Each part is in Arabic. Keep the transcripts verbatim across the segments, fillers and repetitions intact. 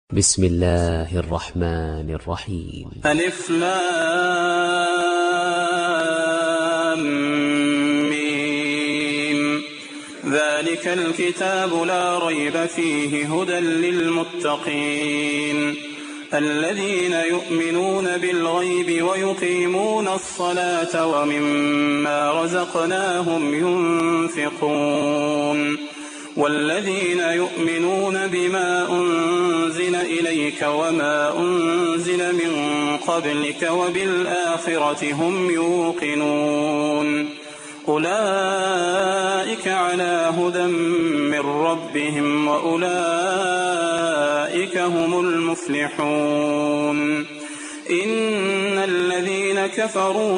بسم الله الرحمن الرحيم. ألف لام ميم. ذلك الكتاب لا ريب فيه هدى للمتقين الذين يؤمنون بالغيب ويقيمون الصلاة ومما رزقناهم ينفقون والذين يؤمنون بما أنزل إليك وما أنزل من قبلك وبالآخرة هم يوقنون أولئك على هدى من ربهم وأولئك هم المفلحون. إن الذين كفروا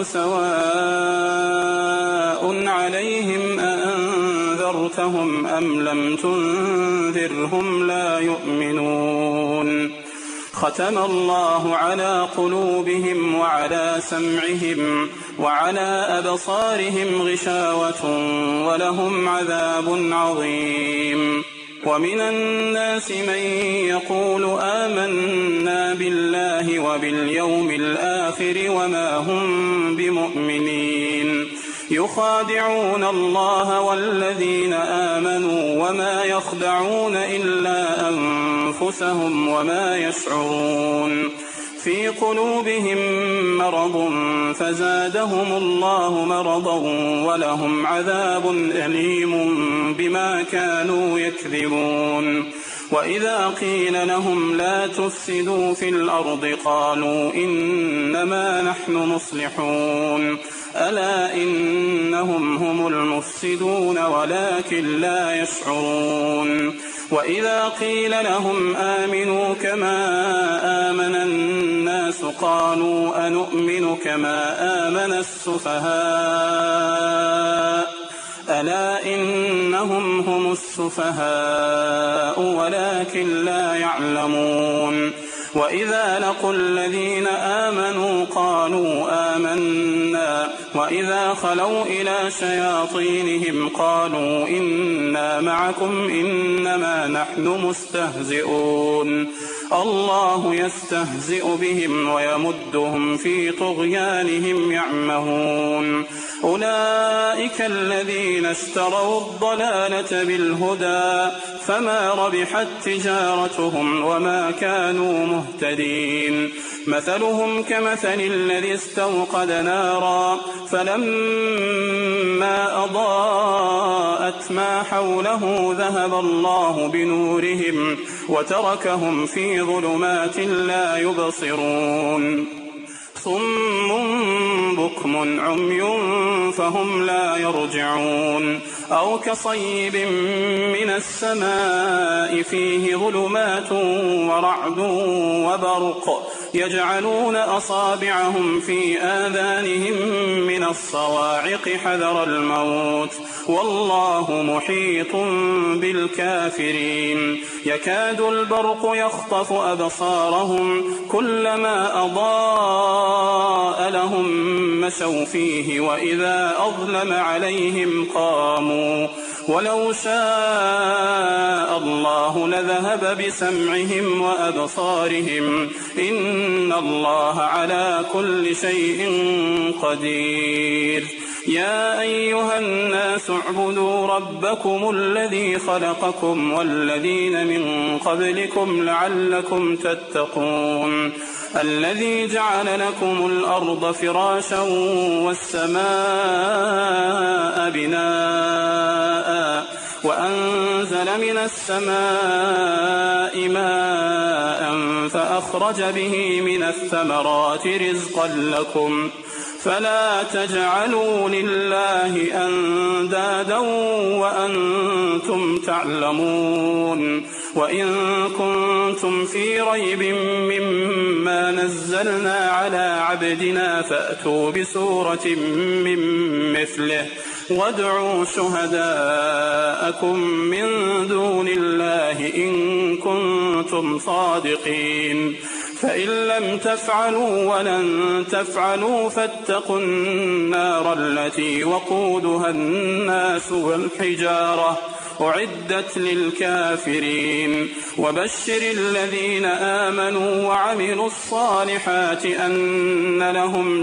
سواء عليهم أأنذرتهم أم لم تنذرهم لا يؤمنون. ختم الله على قلوبهم وعلى سمعهم وعلى أبصارهم غشاوة ولهم عذاب عظيم. ومن الناس من يقول آمنا بالله وباليوم الآخر وما هم بمؤمنين يخادعون الله والذين آمنوا وما يخدعون إلا أنفسهم وما يشعرون. في قلوبهم مرض فزادهم الله مرضا ولهم عذاب أليم بما كانوا يكذبون. وإذا قيل لهم لا تفسدوا في الأرض قالوا إنما نحن مصلحون ألا إنهم هم المفسدون ولكن لا يشعرون. وإذا قيل لهم آمنوا كما آمن الناس قالوا أنؤمن كما آمن السفهاء ألا إنهم هم السفهاء ولكن لا يعلمون. وإذا لقوا الذين آمنوا قالوا آمنا وإذا خلوا إلى شياطينهم قالوا إنا معكم إنما نحن مستهزئون. الله يستهزئ بهم ويمدهم في طغيانهم يعمهون. أولئك الذين اشتروا الضلالة بالهدى فما ربحت تجارتهم وما كانوا مهتدين. مثلهم كمثل الذي استوقد نارا فلما أضاءت ما حوله ذهب الله بنورهم وتركهم في ظلمات لا يبصرون. صم بكم عمي فهم لا يرجعون. أو كصيب من السماء فيه ظلمات ورعد وبرق يجعلون أصابعهم في آذانهم من الصواعق حذر الموت والله محيط بالكافرين. يكاد البرق يخطف أبصارهم كلما أضاء لهم مشوا فيه وإذا أظلم عليهم قاموا ولو شاء الله لذهب بسمعهم وأبصارهم إن الله على كل شيء قدير. يا أيها الناس اعبدوا ربكم الذي خلقكم والذين من قبلكم لعلكم تتقون الذي جعل لكم الأرض فراشا والسماء بناء وأنزل من السماء ماء فأخرج به من الثمرات رزقا لكم فلا تجعلوا لله أندادا وأنتم تعلمون. وإن كنتم في ريب مما نزلنا على عبدنا فأتوا بسورة من مثله وادعوا شهداءكم من دون الله إن كنتم صادقين. فإن لم تفعلوا ولن تفعلوا فاتقوا النار التي وقودها الناس والحجارة أعدت للكافرين وبشر الذين آمنوا وعملوا الصالحات أن لهم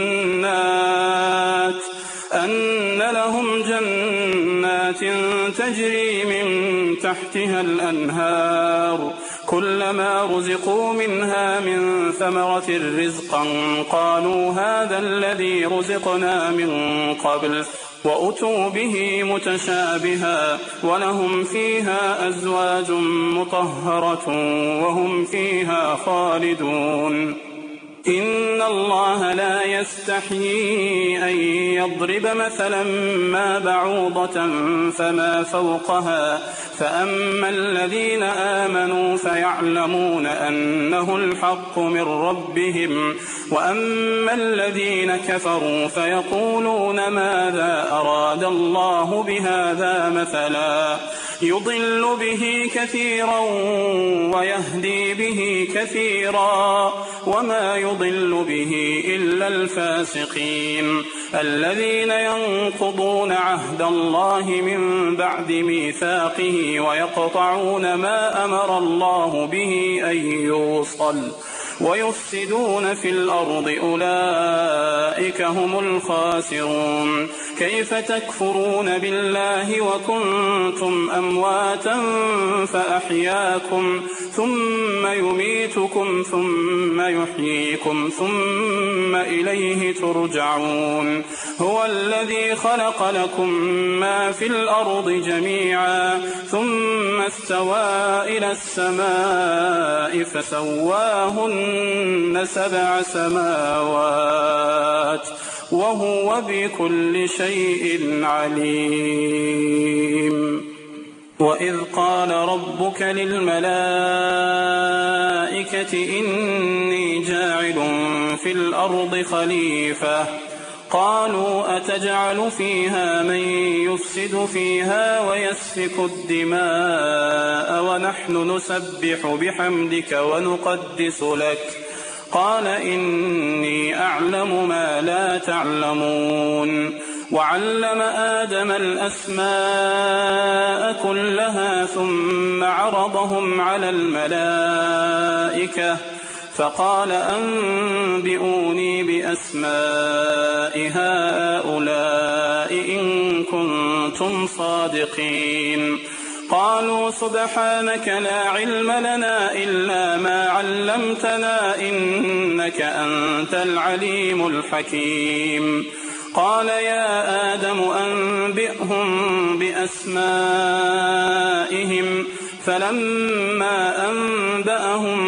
جنات أن لهم جنات تجري من تحتها الأنهار كلما رزقوا منها من ثمرة رزقا قالوا هذا الذي رزقنا من قبل وأتوا به متشابها ولهم فيها أزواج مطهرة وهم فيها خالدون إن الله لا يستحيي أن يضرب مثلا ما بعوضة فما فوقها فأما الذين آمنوا فيعلمون أنه الحق من ربهم وأما الذين كفروا فيقولون ماذا أراد الله بهذا مثلا يضل به كثيرا ويهدي به كثيرا وما يضل به إلا الفاسقين الذين ينقضون عهد الله من بعد ميثاقه ويقطعون ما أمر الله به أن يوصل ويفسدون في الأرض أولئك هم الخاسرون كيف تكفرون بالله وكنتم أمواتا فأحياكم ثم يميتكم ثم يحييكم ثم إليه ترجعون هو الذي خلق لكم ما في الأرض جميعا ثم استوى إلى السماء فسواهن سبع سماوات وهو بكل شيء عليم وإذ قال ربك للملائكة إني جاعل في الأرض خليفة قالوا أتجعل فيها من يفسد فيها ويسفك الدماء ونحن نسبح بحمدك ونقدس لك قال إني أعلم ما لا تعلمون وعلم آدم الأسماء كلها ثم عرضهم على الملائكة فقال أنبئوني بأسماء هؤلاء إن كنتم صادقين قالوا سبحانك لا علم لنا إلا ما علمتنا إنك أنت العليم الحكيم قال يا آدم أنبئهم بأسمائهم فلما أنبأهم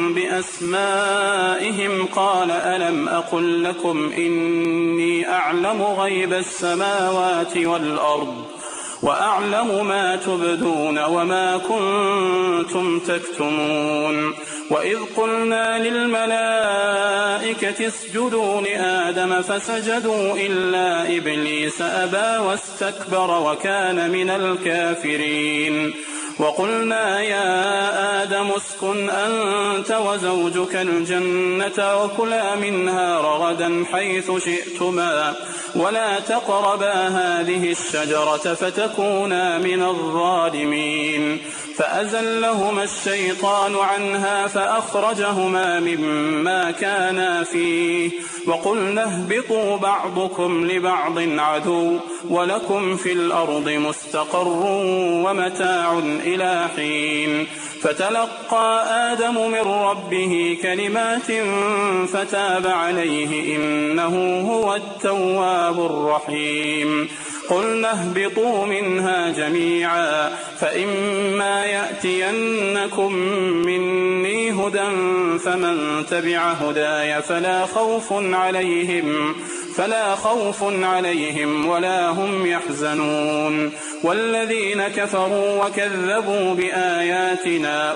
بأسمائهم قال ألم أقل لكم إني أعلم غيب السماوات والأرض وأعلم ما تبدون وما كنتم تكتمون وإذ قلنا للملائكة اسجدوا لآدم فسجدوا إلا إبليس أبى واستكبر وكان من الكافرين وقلنا يا آدم اسكن أنت وزوجك الجنة وكلا منها رغدا حيث شئتما ولا تقربا هذه الشجرة فتكونا من الظالمين فأزلهما الشيطان عنها فأخرجهما مما كانا فيه وقلنا اهبطوا بعضكم لبعض عدو ولكم في الأرض مستقر ومتاع إلى حين فتلقى آدم من ربه كلمات فتاب عليه إنه هو التواب الرحيم قلنا اهبطوا منها جميعا فإما يأتينكم مني هدى فمن تبع هداي فلا خوف عليهم فلا خوف عليهم ولا هم يحزنون والذين كفروا وكذبوا بآياتنا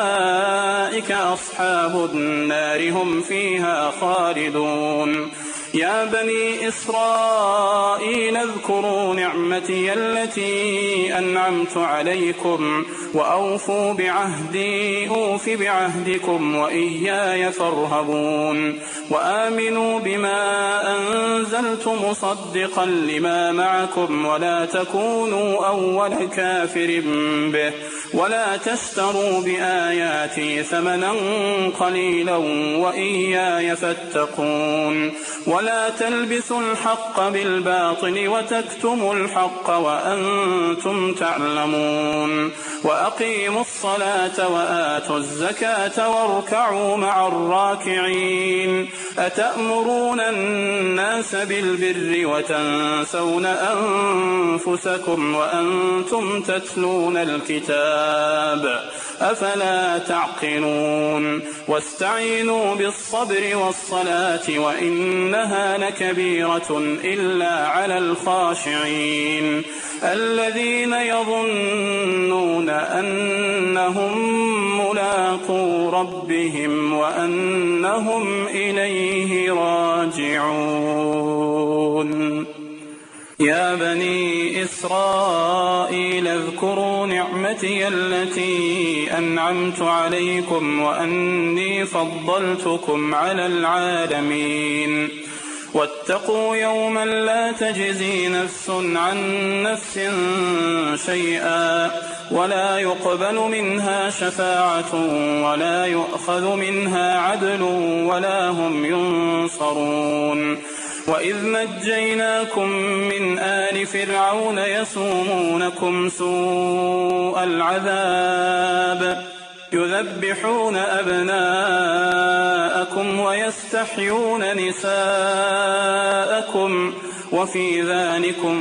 أولئك أصحاب النار هم فيها خالدون يا بني إسرائيل اذكروا نعمتي التي أنعمت عليكم وأوفوا بعهدي أوف بعهدكم وإياي فارهبون وآمنوا بما أنزلت مصدقا لما معكم ولا تكونوا أول كافر به ولا تشتروا بآياتي ثمنا قليلا وإياي فاتقون ولا تلبسوا الحق بالباطل وتكتموا الحق وأنتم تعلمون وأقيموا الصلاة وآتوا الزكاة واركعوا مع الراكعين أتأمرون الناس بالبر وتنسون أنفسكم وأنتم تتلون الكتاب أفلا تعقلون واستعينوا بالصبر والصلاة وإنها لكبيرة إلا على الخاشعين الذين يظنون أنهم ملاقو ربهم وأنهم إليه راجعون يا بني إسرائيل اذكروا نعمتي التي أنعمت عليكم وأني فضلتكم على العالمين واتقوا يوما لا تجزي نفس عن نفس شيئا ولا يقبل منها شفاعة ولا يؤخذ منها عدل ولا هم ينصرون وإذ نجيناكم من آل فرعون يسومونكم سوء العذاب يذبحون أبناءكم ويستحيون نساءكم وفي ذلكم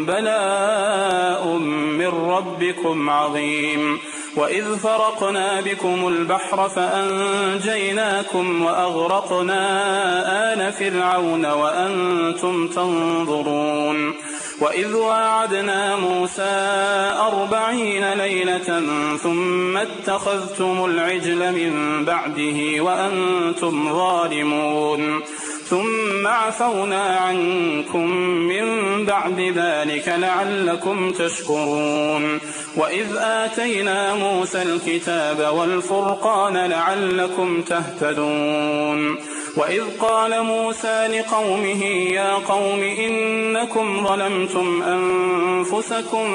بلاء من ربكم عظيم وإذ فرقنا بكم البحر فأنجيناكم وأغرقنا آل فرعون وأنتم تنظرون وإذ واعدنا موسى أربعين ليلة ثم اتخذتم العجل من بعده وأنتم ظالمون ثم عفونا عنكم من بعد ذلك لعلكم تشكرون وإذ آتينا موسى الكتاب والفرقان لعلكم تهتدون وإذ قال موسى لقومه يا قوم إنكم ظلمتم أنفسكم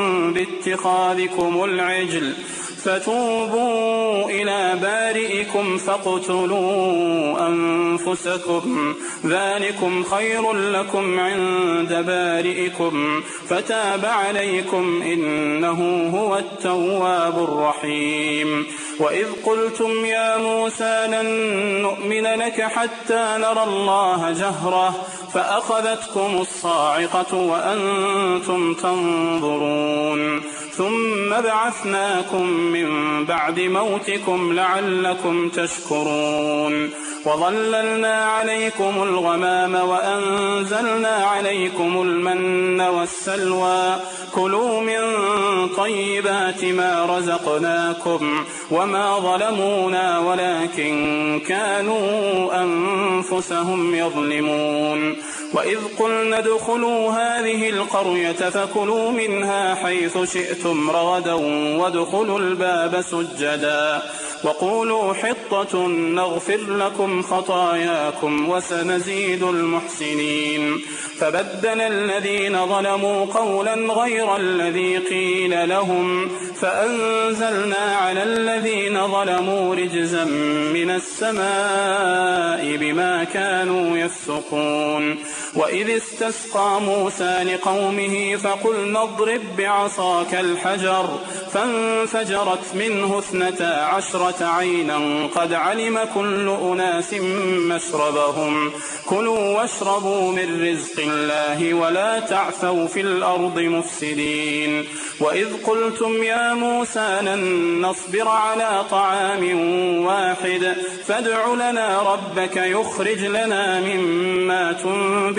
باتخاذكم العجل فتوبوا إلى بارئكم فاقتلوا أنفسكم ذلكم خير لكم عند بارئكم فتاب عليكم إنه هو التواب الرحيم وإذ قلتم يا موسى لن نؤمن لك حتى نرى الله جهرة فأخذتكم الصاعقة وأنتم تنظرون ثم بعثناكم من بعد موتكم لعلكم تشكرون وظللنا عليكم الغمام وأنزلنا عليكم المن والسلوى كلوا من طيبات ما رزقناكم وما ظلمونا ولكن كانوا أنفسهم يظلمون وإذ قلنا ادخلوا هذه القرية فكلوا منها حيث شئتم رغدا وادخلوا الباب سجدا وقولوا حطة نغفر لكم خطاياكم وسنزيد المحسنين فبدل الذين ظلموا قولا غير الذي قيل لهم فأنزلنا على الذين ظلموا رجزا من السماء بما كانوا يفسقون وإذ استسقى موسى لقومه فقلنا اضرب بعصاك الحجر فانفجرت منه اثنتا عشرة عينا قد علم كل أناس مشربهم كلوا واشربوا من رزق الله ولا تعثوا في الأرض مفسدين وإذ قلتم يا موسى لن نصبر على طعام واحد فادع لنا ربك يخرج لنا مما تنبت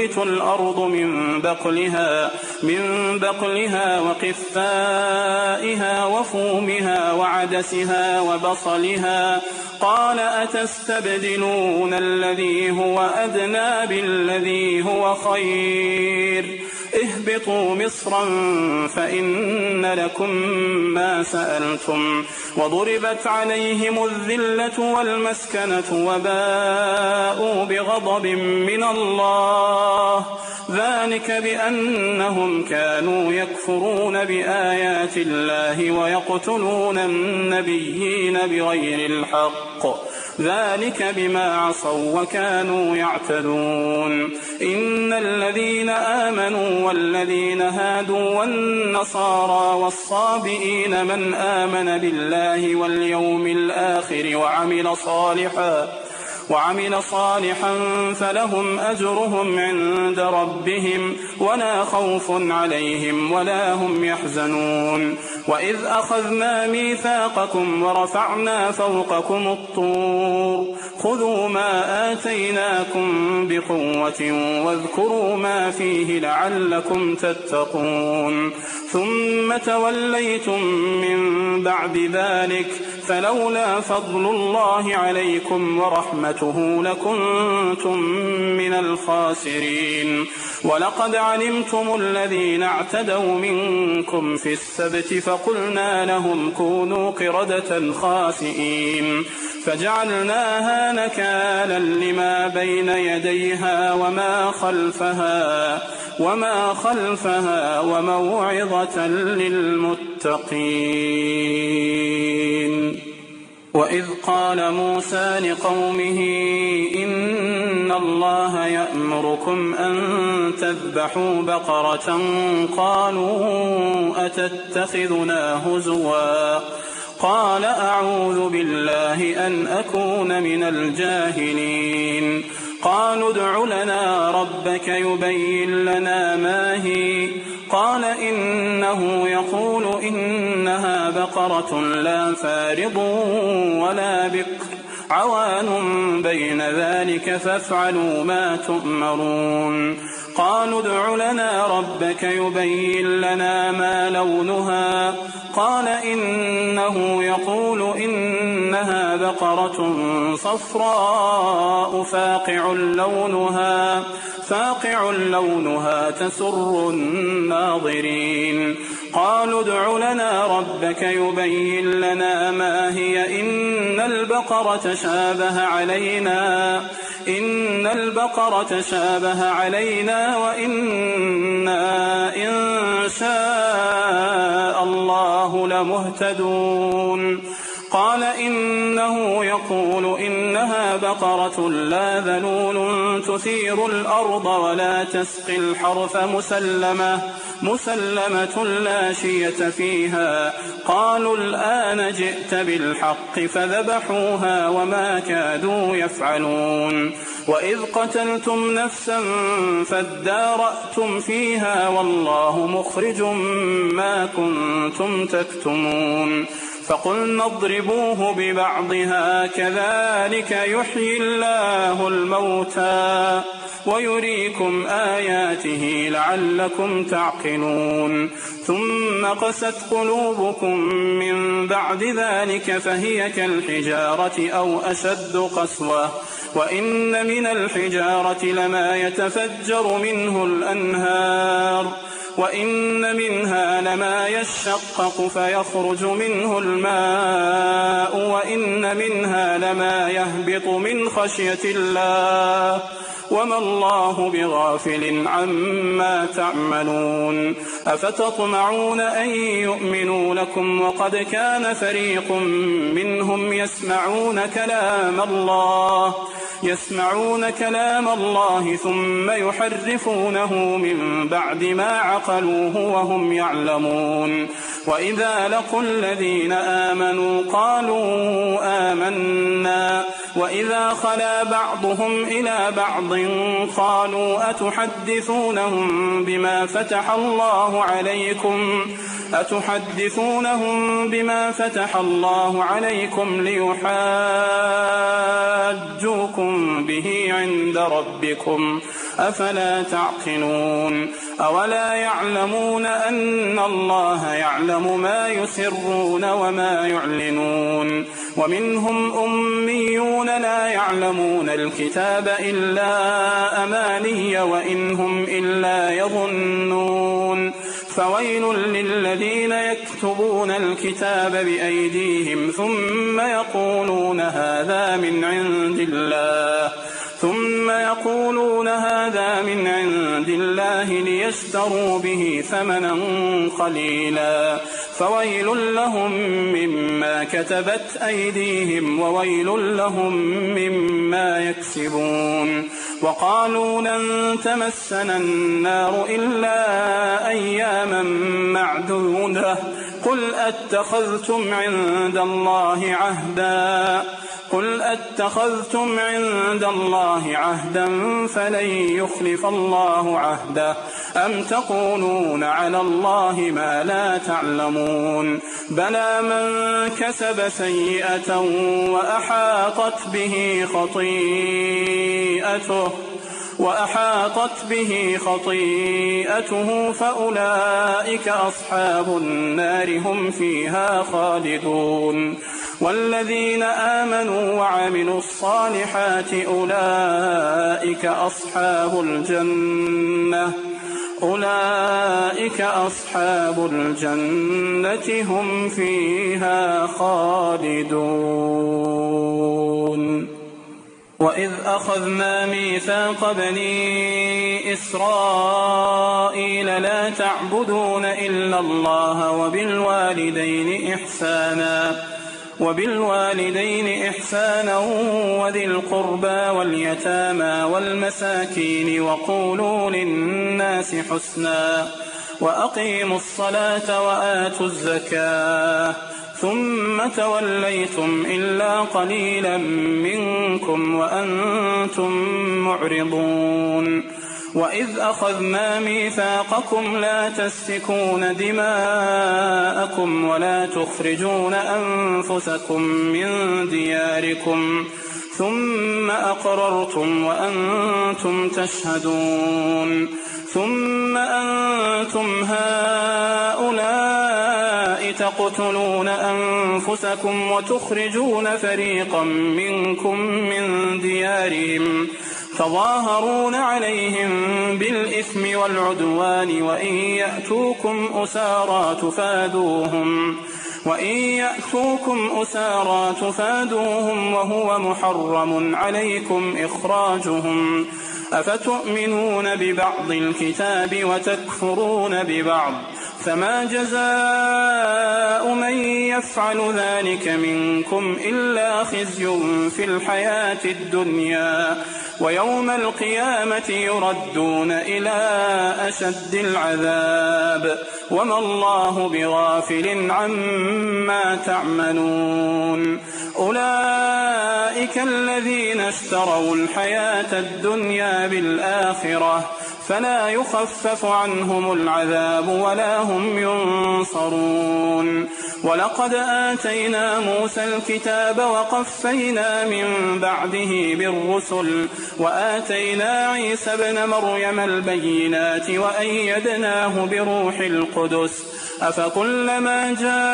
تنبت الأرض من بقلها, من بقلها وقثائها وفومها وعدسها وبصلها قال أتستبدلون الذي هو أدنى بالذي هو خير اهبطوا مصرا فإن لكم ما سألتم وضربت عليهم الذلة والمسكنة وباءوا بغضب من الله ذلك بأنهم كانوا يكفرون بآيات الله ويقتلون النبيين بغير الحق ذلك بما عصوا وكانوا يعتدون إن الذين آمنوا والذين هادوا والنصارى والصابئين من آمن بالله واليوم الآخر وعمل صالحا وعمل صالحا فلهم أجرهم عند ربهم ولا خوف عليهم ولا هم يحزنون وإذ أخذنا ميثاقكم ورفعنا فوقكم الطور خذوا ما آتيناكم بقوة واذكروا ما فيه لعلكم تتقون ثم توليتم من بعد ذلك فلولا فضل الله عليكم ورحمته لكنتم من الخاسرين ولقد علمتم الذين اعتدوا منكم في السبت فقلنا لهم كونوا قردة خاسئين فجعلناها نكالا لما بين يديها وما خلفها وما خلفها وموعظة للمتقين وإذ قال موسى لقومه إن الله يأمركم أن تذبحوا بقرة قالوا أتتخذنا هزوا قال أعوذ بالله أن أكون من الجاهلين قالوا ادع لنا ربك يبين لنا ما هي قال إنه يقول إنها بقرة لا فارض ولا بكر عوان بين ذلك فافعلوا ما تؤمرون قالوا ادع لنا ربك يبين لنا ما لونها قال إنه يقول إنها بقرة صفراء فاقع لونها فاقع لونها تسر الناظرين قالوا ادع لنا ربك يبين لنا ما هي إن البقرة شابه علينا إن البقرة شابه علينا وإنا إن شاء الله لمهتدون قال إنه يقول إنها بقرة لا ذلول تثير الأرض ولا تسقي الحرث مسلمة مسلمة لا شية فيها قالوا الآن جئت بالحق فذبحوها وما كادوا يفعلون وإذ قتلتم نفسا فادارأتم فيها والله مخرج ما كنتم تكتمون فقلنا اضربوه ببعضها كذلك يحيي الله الموتى ويريكم آياته لعلكم تعقلون ثم قست قلوبكم من بعد ذلك فهي كالحجارة أو أشد قسوة وإن من الحجارة لما يتفجر منه الأنهار وإن منها لما يشقق فيخرج منه الماء وإن منها لما يهبط من خشية الله وما الله بغافل عما تعملون أفتطمعون أن يؤمنوا لكم وقد كان فريق منهم يسمعون كلام الله يسمعون كلام الله ثم يحرفونه من بعد ما عقلوه وهم يعلمون وإذا لقوا الذين آمنوا قالوا آمنا وإذا خلا بعضهم إلى بعض قالوا أتحدثونهم بما فتح الله عليكم أتحدثونهم بما فتح الله عليكم ليحاجوكم به عند ربكم أفلا تعقلون أولا يعلمون أن الله يعلم ما يسرون وما يعلنون ومنهم أميون لا يعلمون الكتاب إلا أماني وإن هم إلا يظنون فويل للذين يكتبون الكتاب بأيديهم ثم يقولون هذا من عند الله ثم يقولون هذا من عند الله ليشتروا به ثمنا قليلا فويل لهم مما كتبت أيديهم وويل لهم مما يكسبون وقالوا لن تمسنا النار إلا أياما معدودة قل أتخذتم عند الله عهدا قل أتخذتم عند الله عهدا فلن يخلف الله عهده أم تقولون على الله ما لا تعلمون بلى من كسب سيئة وأحاطت به خطيئته وأحاطت به خطيئته فأولئك أصحاب النار هم فيها خالدون والذين آمنوا وعملوا الصالحات أولئك أصحاب الجنة أولئك أصحاب الجنة هم فيها خالدون وإذ أخذنا ميثاق بني إسرائيل لا تعبدون إلا الله وبالوالدين إحسانا وبالوالدين إحسانا وذي القربى واليتامى والمساكين وقولوا للناس حسنا وأقيموا الصلاة وآتوا الزكاة ثم توليتم إلا قليلا منكم وأنتم معرضون وإذ أخذنا ميثاقكم لا تسفكون دماءكم ولا تخرجون أنفسكم من دياركم ثم أقررتم وأنتم تشهدون ثم أنتم هؤلاء تقتلون أنفسكم وتخرجون فريقا منكم من ديارهم تظاهرون عليهم بالإثم والعدوان وإن يأتوكم أسارى تفادوهم وإن يأتوكم أسارى تفادوهم وهو محرم عليكم إخراجهم أفتؤمنون ببعض الكتاب وتكفرون ببعض فما جزاء من يفعل ذلك منكم إلا خزي في الحياة الدنيا ويوم القيامة يردون إلى أشد العذاب وما الله بغافل عما تعملون أولئك الذين اشتروا الحياة الدنيا بالآخرة فلا يخفف عنهم العذاب ولا هم ينصرون ولقد آتينا موسى الكتاب وقفينا من بعده بالرسل وآتينا عيسى ابن مريم البينات وأيدناه بروح القدس أفكلما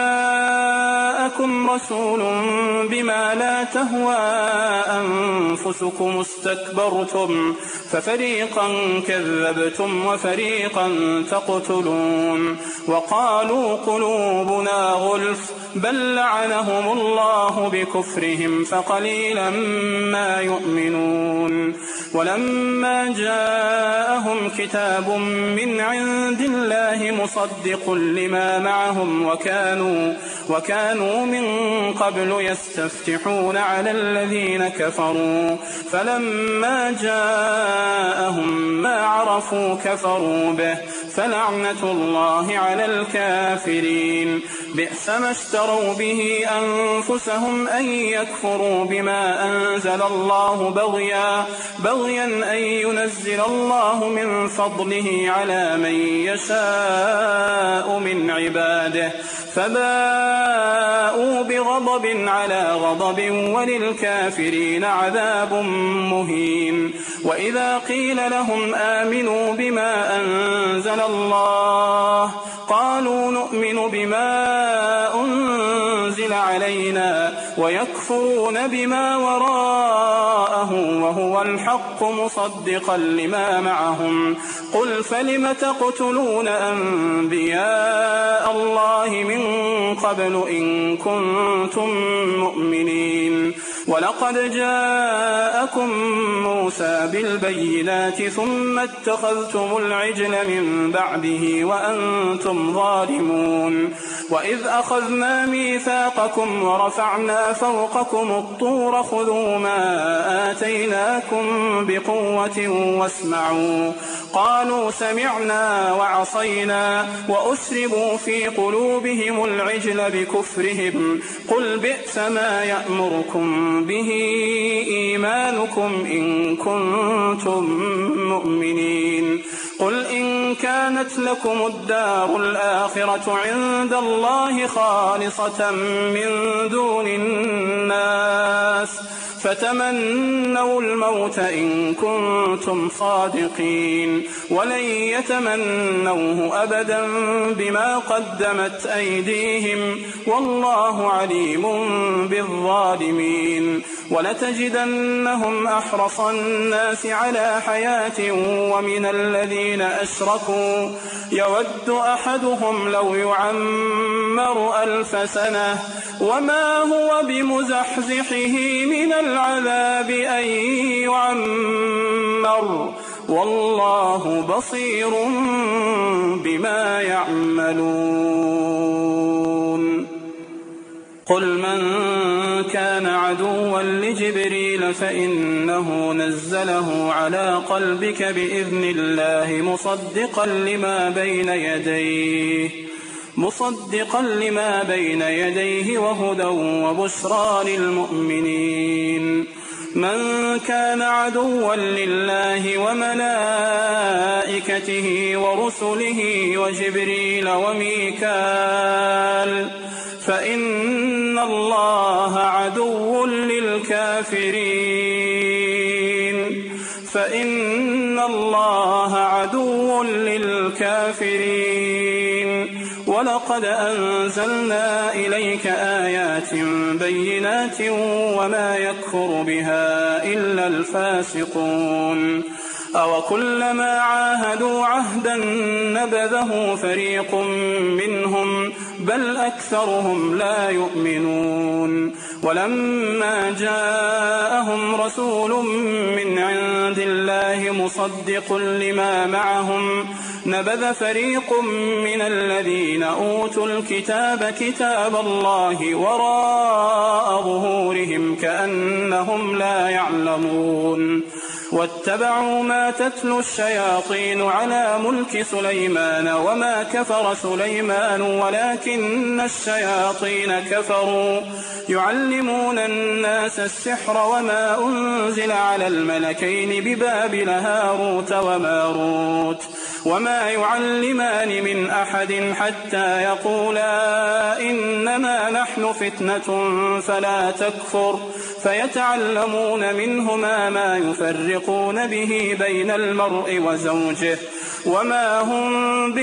جاءكم رسول بما لا تهوى أنفسكم استكبرتم ففريقا كذبتم وفريقا تقتلون وقالوا قلوبنا غلف بل لعنهم الله بكفرهم فقليلا ما يؤمنون ولما جاءهم كتاب من عند الله مصدق لما معهم وكانوا, وكانوا من قبل يستفتحون على الذين كفروا فلما جاءهم ما عرفوا كفروا به فلعنة الله على الكافرين بئس ما اشتروا به أنفسهم أن يكفروا بما أنزل الله بغيا بغيا أن ينزل الله من فضله على من يشاء من عباده فباءوا بغضب على غضب وللكافرين عذاب مهين. وإذا قيل لهم آمنوا بما أنزل الله قالوا نؤمن بما أنزل علينا ويكفرون بما وراءه وهو الحق مصدقا لما معهم. قل فلم تقتلون أنبياء الله من قبل إن كنتم مؤمنين؟ ولقد جاءكم موسى بالبينات ثم اتخذتم العجل من بعده وأنتم ظالمون. وإذ أخذنا ميثاقكم ورفعنا فوقكم الطور خذوا ما آتيناكم بقوة واسمعوا قالوا سمعنا وعصينا وأشربوا في قلوبهم العجل بكفرهم. قل بئس ما يأمركم به إيمانكم إن كنتم مؤمنين. قل إن كانت لكم الدار الآخرة عند الله خالصة من دون الناس فتمنوا الموت إن كنتم صادقين ولن يتمنوه أبدا بما قدمت أيديهم والله عليم بالظالمين. ولتجدنهم أحرص الناس على حياة ومن الذين أشركوا يود أحدهم لو يعمر ألف سنة وما هو بمزحزحه من العذاب أن يعمر والله بصير بما يعملون. قل من كان عدوا لجبريل فإنه نزله على قلبك بإذن الله مصدقا لما بين يديه مصدقا لما بين يديه وهدى وبشرى للمؤمنين. من كان عدوا لله وملائكته ورسله وجبريل وميكال فإن الله عدو للكافرين فإن الله عدو للكافرين. ولقد أنزلنا إليك آيات بينات وما يكفر بها إلا الفاسقون. أوكلما عاهدوا عهدا نبذه فريق منهم بل أكثرهم لا يؤمنون. ولما جاءهم رسول من عند الله مصدق لما معهم نبذ فريق من الذين أوتوا الكتاب كتاب الله وراء ظهورهم كأنهم لا يعلمون. واتبعوا ما تتلو الشياطين على ملك سليمان وما كفر سليمان ولكن الشياطين كفروا يعلمون الناس السحر وما أنزل على الملكين ببابل هاروت وماروت وما يعلمان من أحد حتى يقولا إنما نحن فتنة فلا تكفر فيتعلمون منهما ما يفرقون به بين المرء وزوجه وما هم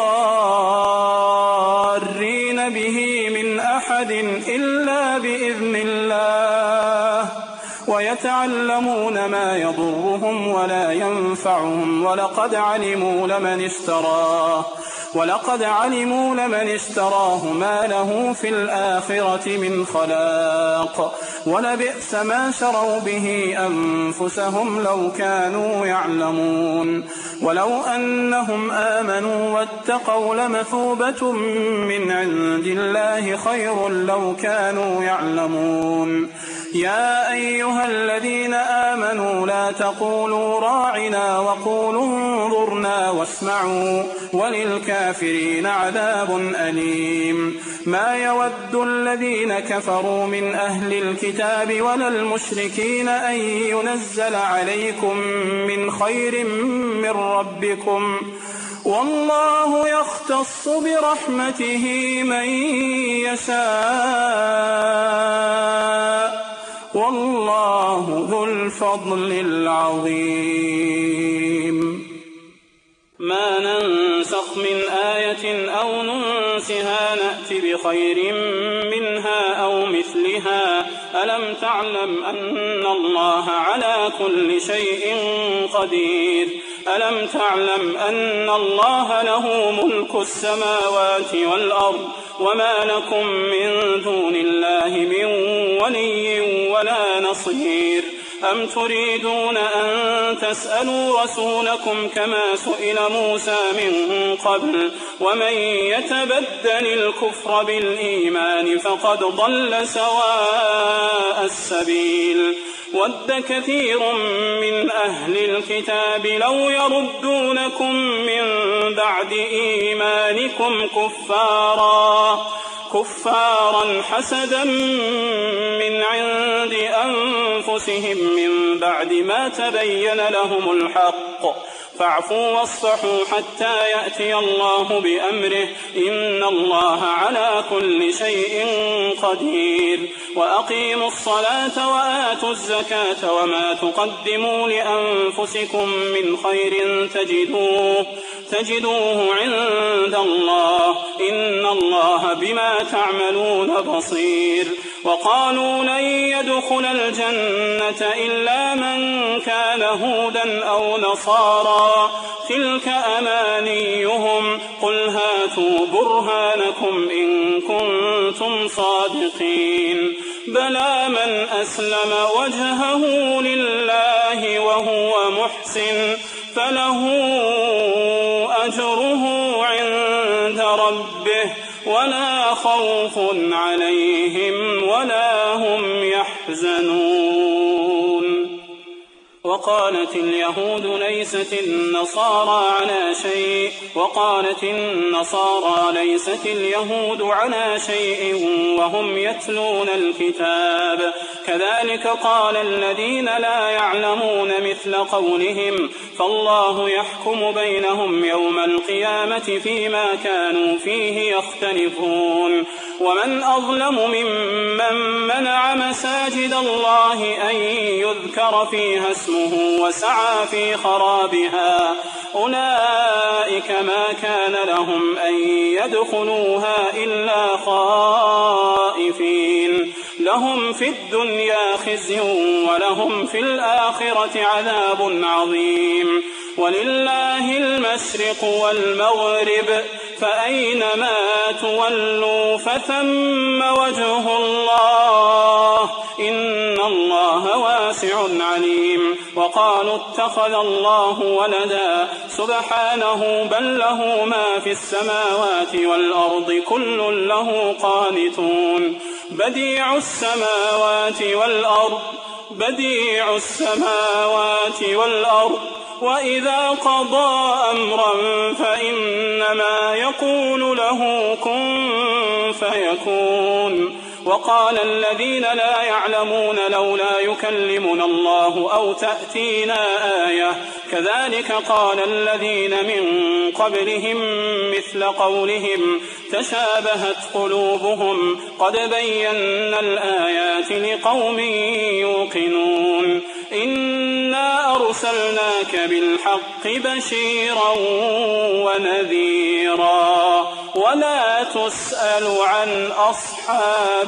بضارين به من أحد إلا بإذن الله ويتعلمون ما يضرهم ولا ينفعهم ولقد علموا لمن اشتراه ولقد علموا لمن اشتراه ما له في الآخرة من خلاق ولبئس ما شروا به أنفسهم لو كانوا يعلمون. ولو أنهم آمنوا واتقوا لمثوبة من عند الله خير لو كانوا يعلمون. يا أيها الذين آمنوا لا تقولوا راعنا وقولوا انظرنا واسمعوا وللكافرين عذاب أليم. ما يود الذين كفروا من أهل الكتاب ولا المشركين أن ينزل عليكم من خير من ربكم والله يختص برحمته من يشاء والله ذو الفضل العظيم. ما ننسخ من آية أو ننسها نأت بخير منها أو مثلها ألم تعلم أن الله على كل شيء قدير ألم تعلم أن الله له ملك السماوات والأرض وما لكم من دون الله من ولي ولا نصير أم تريدون أن تسألوا رسولكم كما سئل موسى من قبل ومن يتبدل الكفر بالإيمان فقد ضل سواء السبيل ود كثير من أهل الكتاب لو يردونكم من بعد إيمانكم كفارا كفارا حسدا من عند أنفسهم من بعد ما تبين لهم الحق فاعفوا واصفحوا حتى يأتي الله بأمره إن الله على كل شيء قدير. وأقيموا الصلاة وآتوا الزكاة وما تقدموا لأنفسكم من خير تجدوه تجدوه عند الله إن الله بما تعملون بصير. وقالوا لن يدخل الجنة إلا من كان هودا أو نصارى تلك أمانيهم قل هاتوا برهانكم إن كنتم صادقين بلى من أسلم وجهه لله وهو محسن فله أجره عند ربه ولا خوف عليهم ولا هم يحزنون. وقالت اليهود ليست النصارى على شيء وقالت النصارى ليست اليهود على شيء وهم يتلون الكتاب كذلك قال الذين لا يعلمون مثل قولهم فالله يحكم بينهم يوم القيامة فيما كانوا فيه يختلفون. ومن أظلم ممن منع مساجد الله أن يذكر فيها اسمه وسعى في خرابها أولئك ما كان لهم أن يدخلوها إلا خائفين لهم في الدنيا خزي ولهم في الآخرة عذاب عظيم. ولله المشرق والمغرب فأينما تولوا فثم وجه الله إن الله واسع عليم. وقالوا اتخذ الله ولدا سبحانه بل له ما في السماوات والأرض كل له قانتون بديع السماوات والأرض بديع السماوات والأرض وإذا قضى أمرا فإنما يقول له كن فيكون. وقال الذين لا يعلمون لولا يكلمنا الله أو تأتينا آية كذلك قال الذين من قبلهم مثل قولهم تشابهت قلوبهم قد بينا الآيات لقوم يوقنون. إنا أرسلناك بالحق بشيرا ونذيرا ولا تسأل عن أصحاب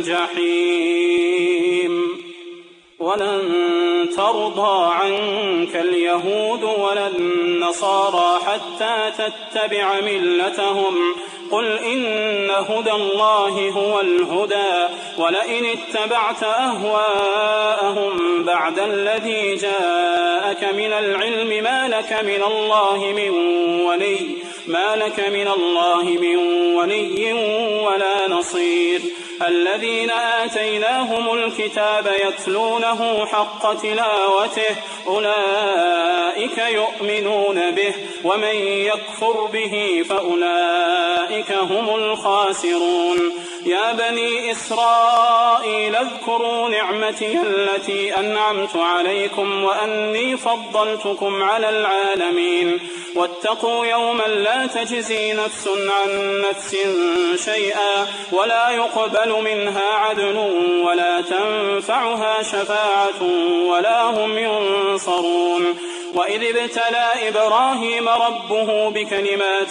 الجحيم. ولن ترضى عنك اليهود ولا النصارى حتى تتبع ملتهم قل إن هدى الله هو الهدى ولئن اتبعت أهواءهم بعد الذي جاءك من العلم ما لك من الله من ولي ما لك من الله من ولي ولا نصير. الذين آتيناهم الكتاب يتلونه حق تلاوته أولئك يؤمنون به ومن يكفر به فأولئك هم الخاسرون. يا بني إسرائيل اذكروا نعمتي التي أنعمت عليكم وأني فضلتكم على العالمين واتقوا يوما لا تجزي نفس عن نفس شيئا ولا يقبل منها عدل ولا تنفعها شفاعة ولا هم ينصرون وإذ ابتلى إبراهيم ربه بكلمات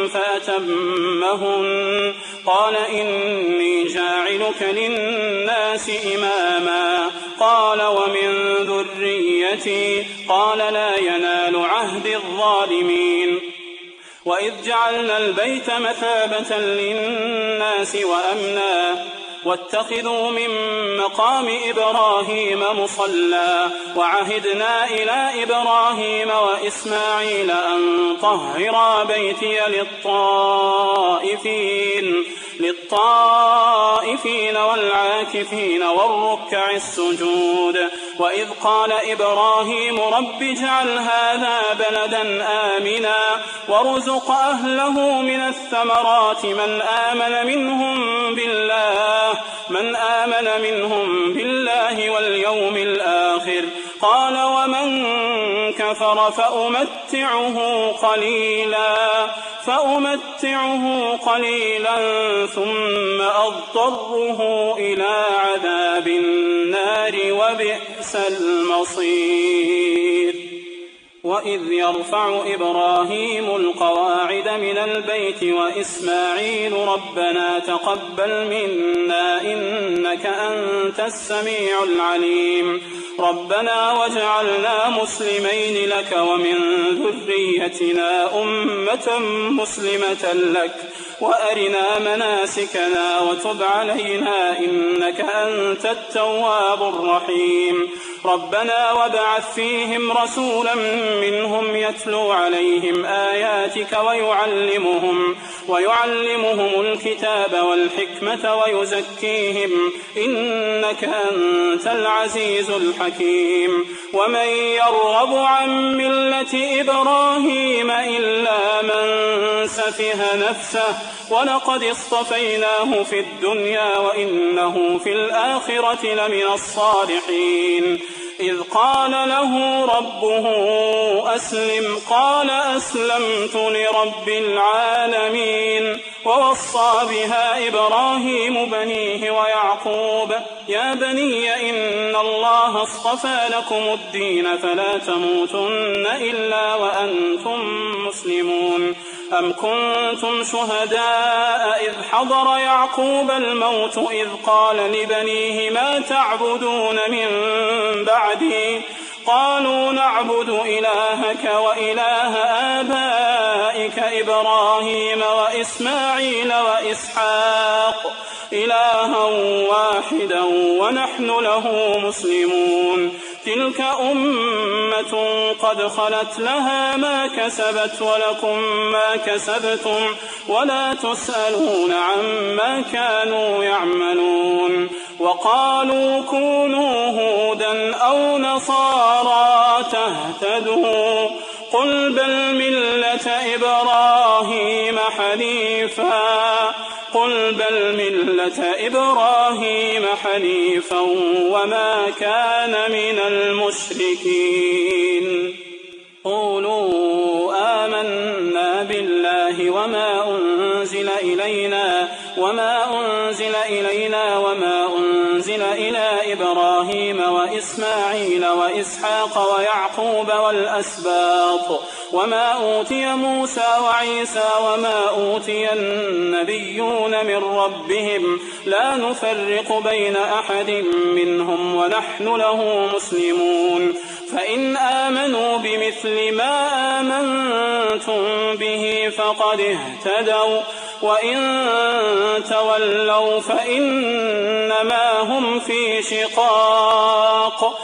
فأتمهن قال إني جاعلك للناس إماما قال ومن ذريتي قال لا ينال عهد الظالمين وإذ جعلنا البيت مثابة للناس وأمنا واتخذوا من مقام إبراهيم مصلى وعهدنا إلى إبراهيم وإسماعيل أن طهرا بيتي للطائفين للطائفين والعاكفين والركع السجود وإذ قال إبراهيم رب اجعل هذا بلدا آمنا وارزق أهله من الثمرات من آمن منهم بالله من آمن منهم بالله واليوم الآخر قال ومن كفر فأمتعه قليلا فأمتعه قليلا ثم أضطره إلى عذاب النار وبئس المصير وإذ يرفع إبراهيم القواعد من البيت وإسماعيل ربنا تقبل منا إنك أنت السميع العليم ربنا واجعلنا مسلمين لك ومن ذريتنا أمة مسلمة لك وأرنا مناسكنا وتب علينا إنك أنت التواب الرحيم ربنا وابعث فيهم رسولا منهم يتلو عليهم آياتك ويعلمهم ويعلمهم الكتاب والحكمة ويزكيهم إنك أنت العزيز الحكيم ومن يرغب عن ملة إبراهيم إلا من سفه نفسه ولقد اصطفيناه في الدنيا وإنه في الآخرة لمن الصالحين إذ قال له ربه أسلم قال أسلمت لرب العالمين ووصى بها إبراهيم بنيه ويعقوب يا بني إن الله اصطفى لكم الدين فلا تموتن إلا وأنتم مسلمون أم كنتم شهداء إذ حضر يعقوب الموت إذ قال لبنيه ما تعبدون من بعدي قالوا نعبد إلهك وإله آبائك إبراهيم وإسماعيل وإسحاق إلها واحدا ونحن له مسلمون تلك أمة قد خلت لها ما كسبت ولكم ما كسبتم ولا تسألون عما كانوا يعملون وقالوا كونوا هودا أو نصارى تهتدوا قل بل ملة إبراهيم حنيفا قل بل ملة إبراهيم حنيفا وما كان من المشركين قولوا آمنا بالله وما أنزل إلينا وما أنزل إلينا وما أنزل إلى إبراهيم وإسماعيل وإسحاق ويعقوب والأسباط وما أوتي موسى وعيسى وما أوتي النبيون من ربهم لا نفرق بين أحد منهم ونحن له مسلمون فإن آمنوا بمثل ما آمنتم به فقد اهتدوا وإن تولوا فإنما هم في شقاق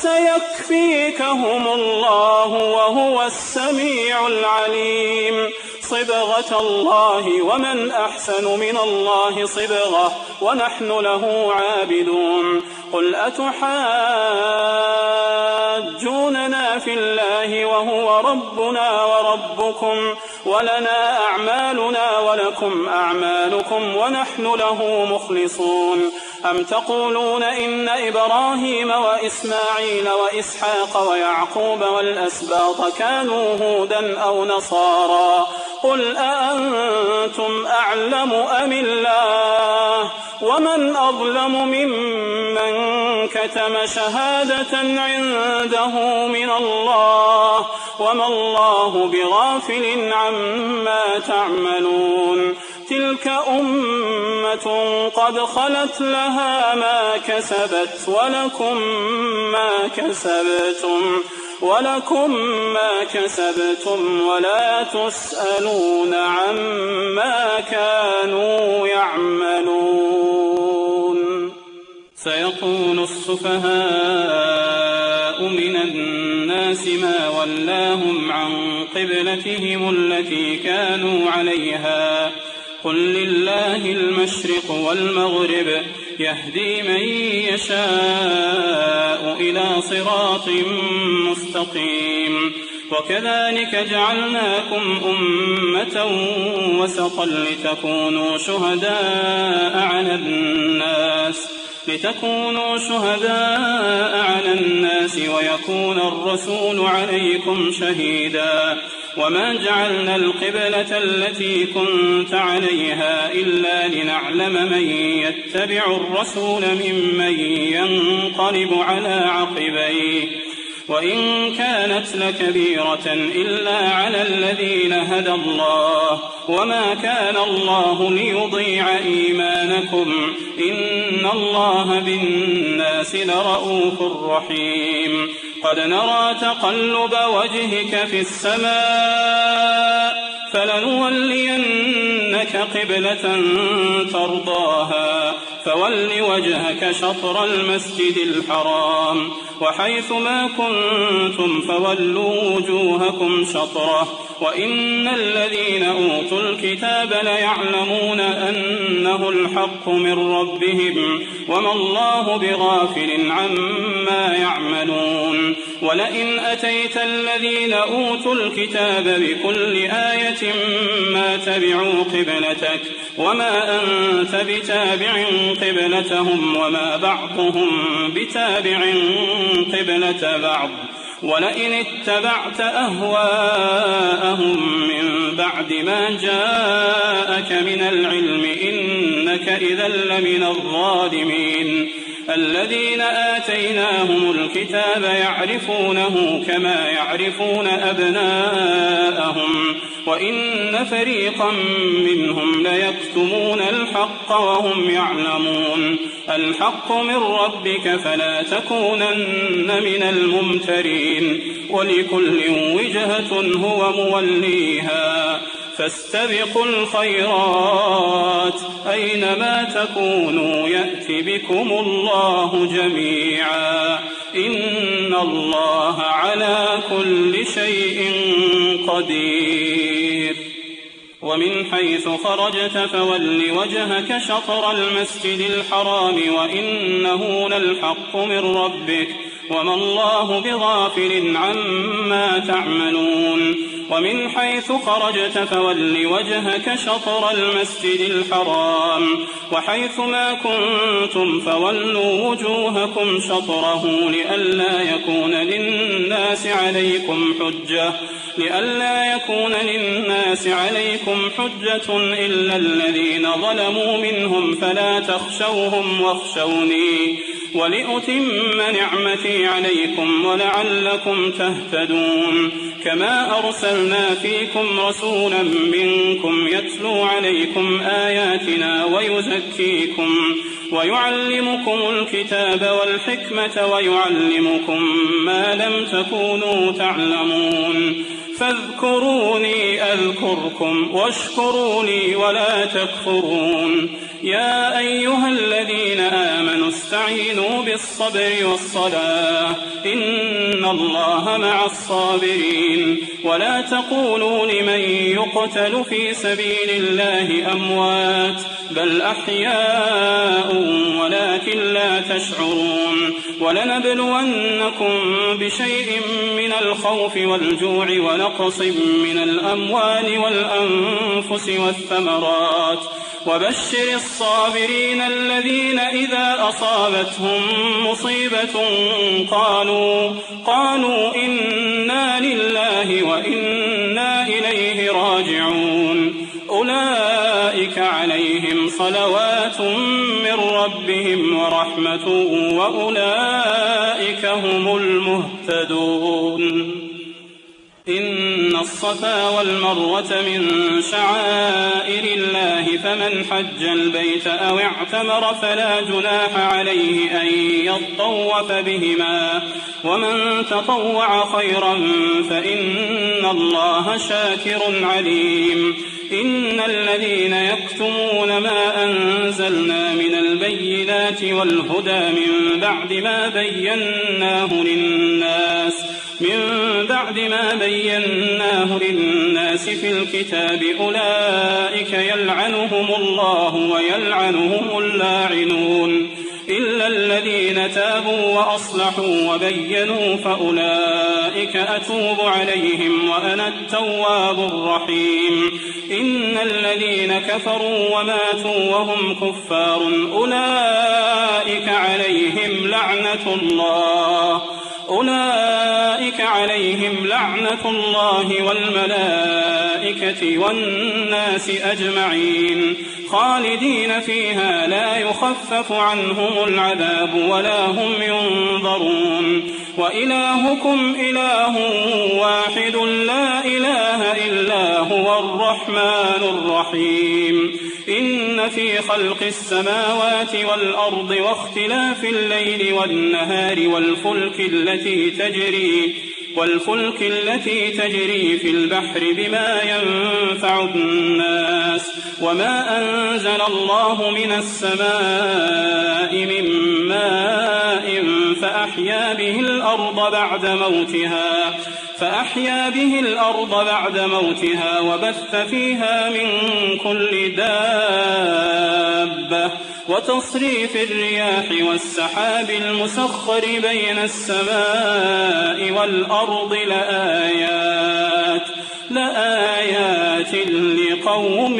فسيكفيكهم الله وهو السميع العليم صبغة الله ومن أحسن من الله صبغة ونحن له عابدون قل أتحاجوننا في في الله وهو ربنا وربكم ولنا أعمالنا ولكم أعمالكم ونحن له مخلصون أم تقولون إن إبراهيم وإسماعيل وإسحاق ويعقوب والأسباط كانوا هودا أو نصارى قل أأنتم أعلم أم الله ومن أظلم ممن كتم شهادة عنده من الله وما الله بغافل عما تعملون تلك أمة قد خلت لها ما كسبت ولكم ما كسبتم ولكم ما كسبتم ولا تسألون عما كانوا يعملون سيقول السفهاء من الناس ما ولاهم عن قبلتهم التي كانوا عليها قل لله المشرق والمغرب يهدي من يشاء إلى صراط مستقيم وكذلك جعلناكم أمة وسطا لتكونوا شهداء على الناس لتكونوا شهداء على الناس ويكون الرسول عليكم شهيدا وما جعلنا القبلة التي كنت عليها إلا لنعلم من يتبع الرسول ممن ينقلب على عقبيه وإن كانت لكبيرة إلا على الذين هدى الله وما كان الله ليضيع إيمانكم إن الله بالناس لرؤوف رحيم قد نرى تقلب وجهك في السماء فلنولينك قبلة ترضاها فول وجهك شطر المسجد الحرام وحيث ما كنتم فولوا وجوهكم شطره وإن الذين أوتوا الكتاب ليعلمون أنه الحق من ربهم وما الله بغافل عما يعملون ولئن أتيت الذين أوتوا الكتاب بكل آية ما تبعوا قبلتك وما أنت بتابع قبلتهم وما بعضهم بتابع قبلة بعض ولئن اتبعت أهواءهم من بعد ما جاءك من العلم إنك إذا لمن الظالمين الذين آتيناهم الكتاب يعرفونه كما يعرفون أبناءهم وإن فريقا منهم ليكتمون الحق وهم يعلمون الحق من ربك فلا تكونن من الممترين ولكل وجهة هو موليها فاستبقوا الخيرات أينما تكونوا يأت بكم الله جميعا إن الله على كل شيء قدير ومن حيث خرجت فول وجهك شطر المسجد الحرام وإنه للحق من ربك وما الله بغافل عما تعملون ومن حيث خرجت فول وجهك شطر المسجد الحرام وحيث ما كنتم فولوا وجوهكم شطره لئلا يكون للناس عليكم حجة لئلا يكون للناس عليكم حجة إلا الذين ظلموا منهم فلا تخشوهم واخشوني ولأتم نعمتي عليكم ولعلكم تهتدون كما أرسلنا فيكم رسولا منكم يتلو عليكم آياتنا ويزكيكم ويعلمكم الكتاب والحكمة ويعلمكم ما لم تكونوا تعلمون فاذكروني أذكركم واشكروا لي ولا تكفرون يا أيها الذين آمنوا استعينوا بالصبر والصلاة إن الله مع الصابرين. ولا تقولوا لمن يقتل في سبيل الله أموات بل أحياء ولكن لا تشعرون. ولنبلونكم بشيء من الخوف والجوع ونقص من الأموال والأنفس والثمرات وبشر الصابرين الذين إذا أصابتهم مصيبة قالوا, قالوا إنا لله وإنا إليه راجعون. أولئك عليهم صلوات من ربهم ورحمة وأولئك هم المهتدون. إن الصفا والمروة من شعائر الله فمن حج البيت أو اعتمر فلا جناح عليه أن يطوف بهما ومن تطوع خيرا فإن الله شاكر عليم. إن الذين يكتمون ما أنزلنا من البينات والهدى من بعد ما بيناه للناس من بعد ما بيناه للناس في الكتاب أولئك يلعنهم الله ويلعنهم اللاعنون إلا الذين تابوا وأصلحوا وبينوا فأولئك أتوب عليهم وأنا التواب الرحيم. إن الذين كفروا وماتوا وهم كفار أولئك عليهم لعنة الله أولئك عليهم لعنة الله والملائكة والناس أجمعين خالدين فيها لا يخفف عنهم العذاب ولا هم ينظرون. وإلهكم إله واحد لا إله إلا هو الرحمن الرحيم. إن في خلق السماوات والأرض واختلاف الليل والنهار والفلك التي تجري والفلك التي تجري في البحر بما ينفع الناس وما أنزل الله من السماء من ماء فأحيا به الأرض بعد موتها فأحيا به الأرض بعد موتها وبث فيها من كل دابة وتصريف الرياح والسحاب المسخر بين السماء والأرض لآيات لآيات لقوم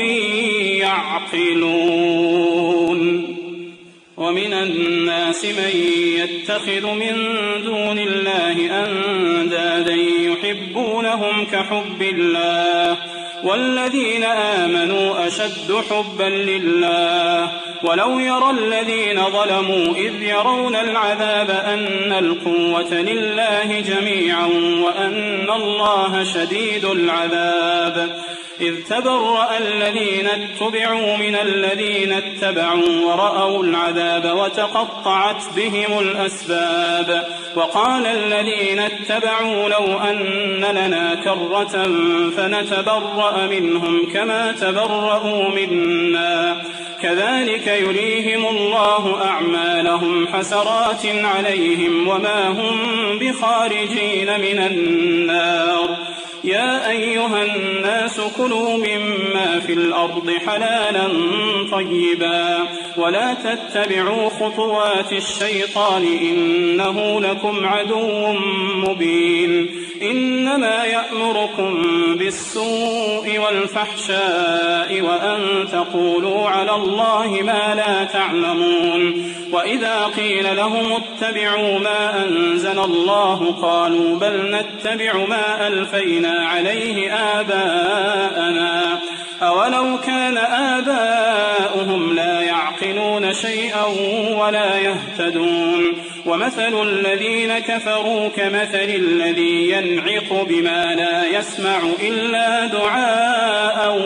يعقلون. ومن الناس من يتخذ من دون الله أندادا يحبونهم كحب الله والذين آمنوا أشد حبا لله ولو يرى الذين ظلموا إذ يرون العذاب أن القوة لله جميعا وأن الله شديد العذاب. إذ تبرأ الذين اتبعوا من الذين اتبعوا ورأوا العذاب وتقطعت بهم الأسباب. وقال الذين اتبعوا لو أن لنا كرة فنتبرأ منهم كما تبرأوا منا كذلك يريهم الله أعمالهم حسرات عليهم وما هم بخارجين من النار. يا أيها الناس كلوا مما في الأرض حلالا طيبا ولا تتبعوا خطوات الشيطان إنه لكم عدو مبين. إنما يأمركم بالسوء والفحشاء وأن تقولوا على الله ما لا تعلمون. وإذا قيل لهم اتبعوا ما أنزل الله قالوا بل نتبع ما ألفينا عليه آباءنا أولو كان آباؤهم لا يعقلون شيئا ولا يهتدون. ومثل الذين كفروا كمثل الذي ينعق بما لا يسمع إلا دعاء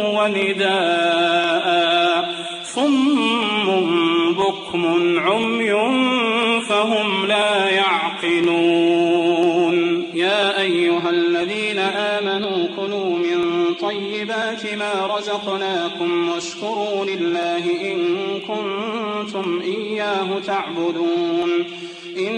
ونداء صم بكم عمي فهم لا يعقلون. يا أيها الذين آمنوا كلوا من طيبات ما رزقناكم واشكروا لله إن كنتم إياه تعبدون. إنما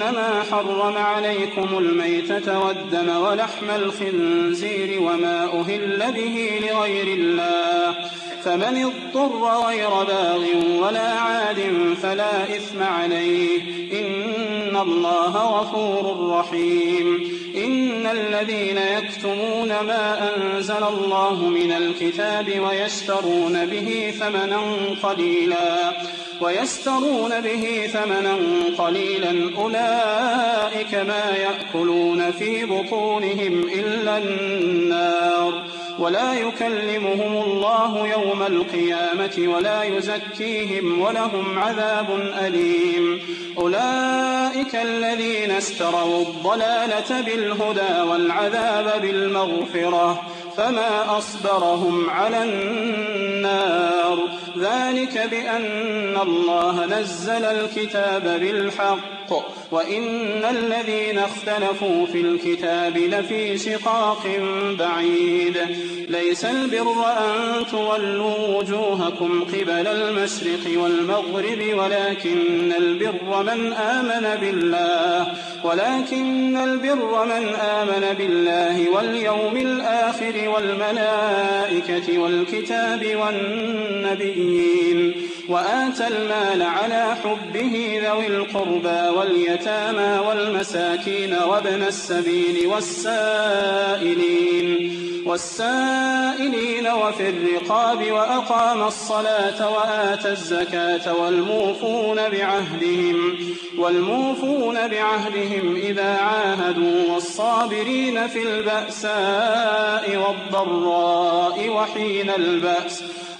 إنما حرم عليكم الميتة والدم ولحم الخنزير وما أهل به لغير الله فمن اضطر غير باغ ولا عاد فلا إثم عليه إن الله غفور رحيم إن الذين يكتمون ما أنزل الله من الكتاب ويشترون به ثمنا قليلا ويشترون به ثمنا قليلا أولئك ما يأكلون في بطونهم إلا النار ولا يكلمهم الله يوم القيامة ولا يزكيهم ولهم عذاب أليم أولئك الذين اشتروا الضلالة بالهدى والعذاب بالمغفرة فما أصبرهم على النار ذلك بأن الله نزل الكتاب بالحق وإن الذين اختلفوا في الكتاب لفي شقاق بعيد ليس البر أن تولوا وجوهكم قبل المشرق والمغرب ولكن البر من آمن بالله ولكن البر من آمن بالله واليوم الآخر والملائكة والكتاب والنبيين وآتى المال على حبه ذوي القربى واليتامى والمساكين وابن السبيل والسائلين والسائلين وفي الرقاب وأقام الصلاة وآتى الزكاة والموفون بعهدهم والموفون بعهدهم إذا عاهدوا والصابرين في البأساء والضراء وحين البأس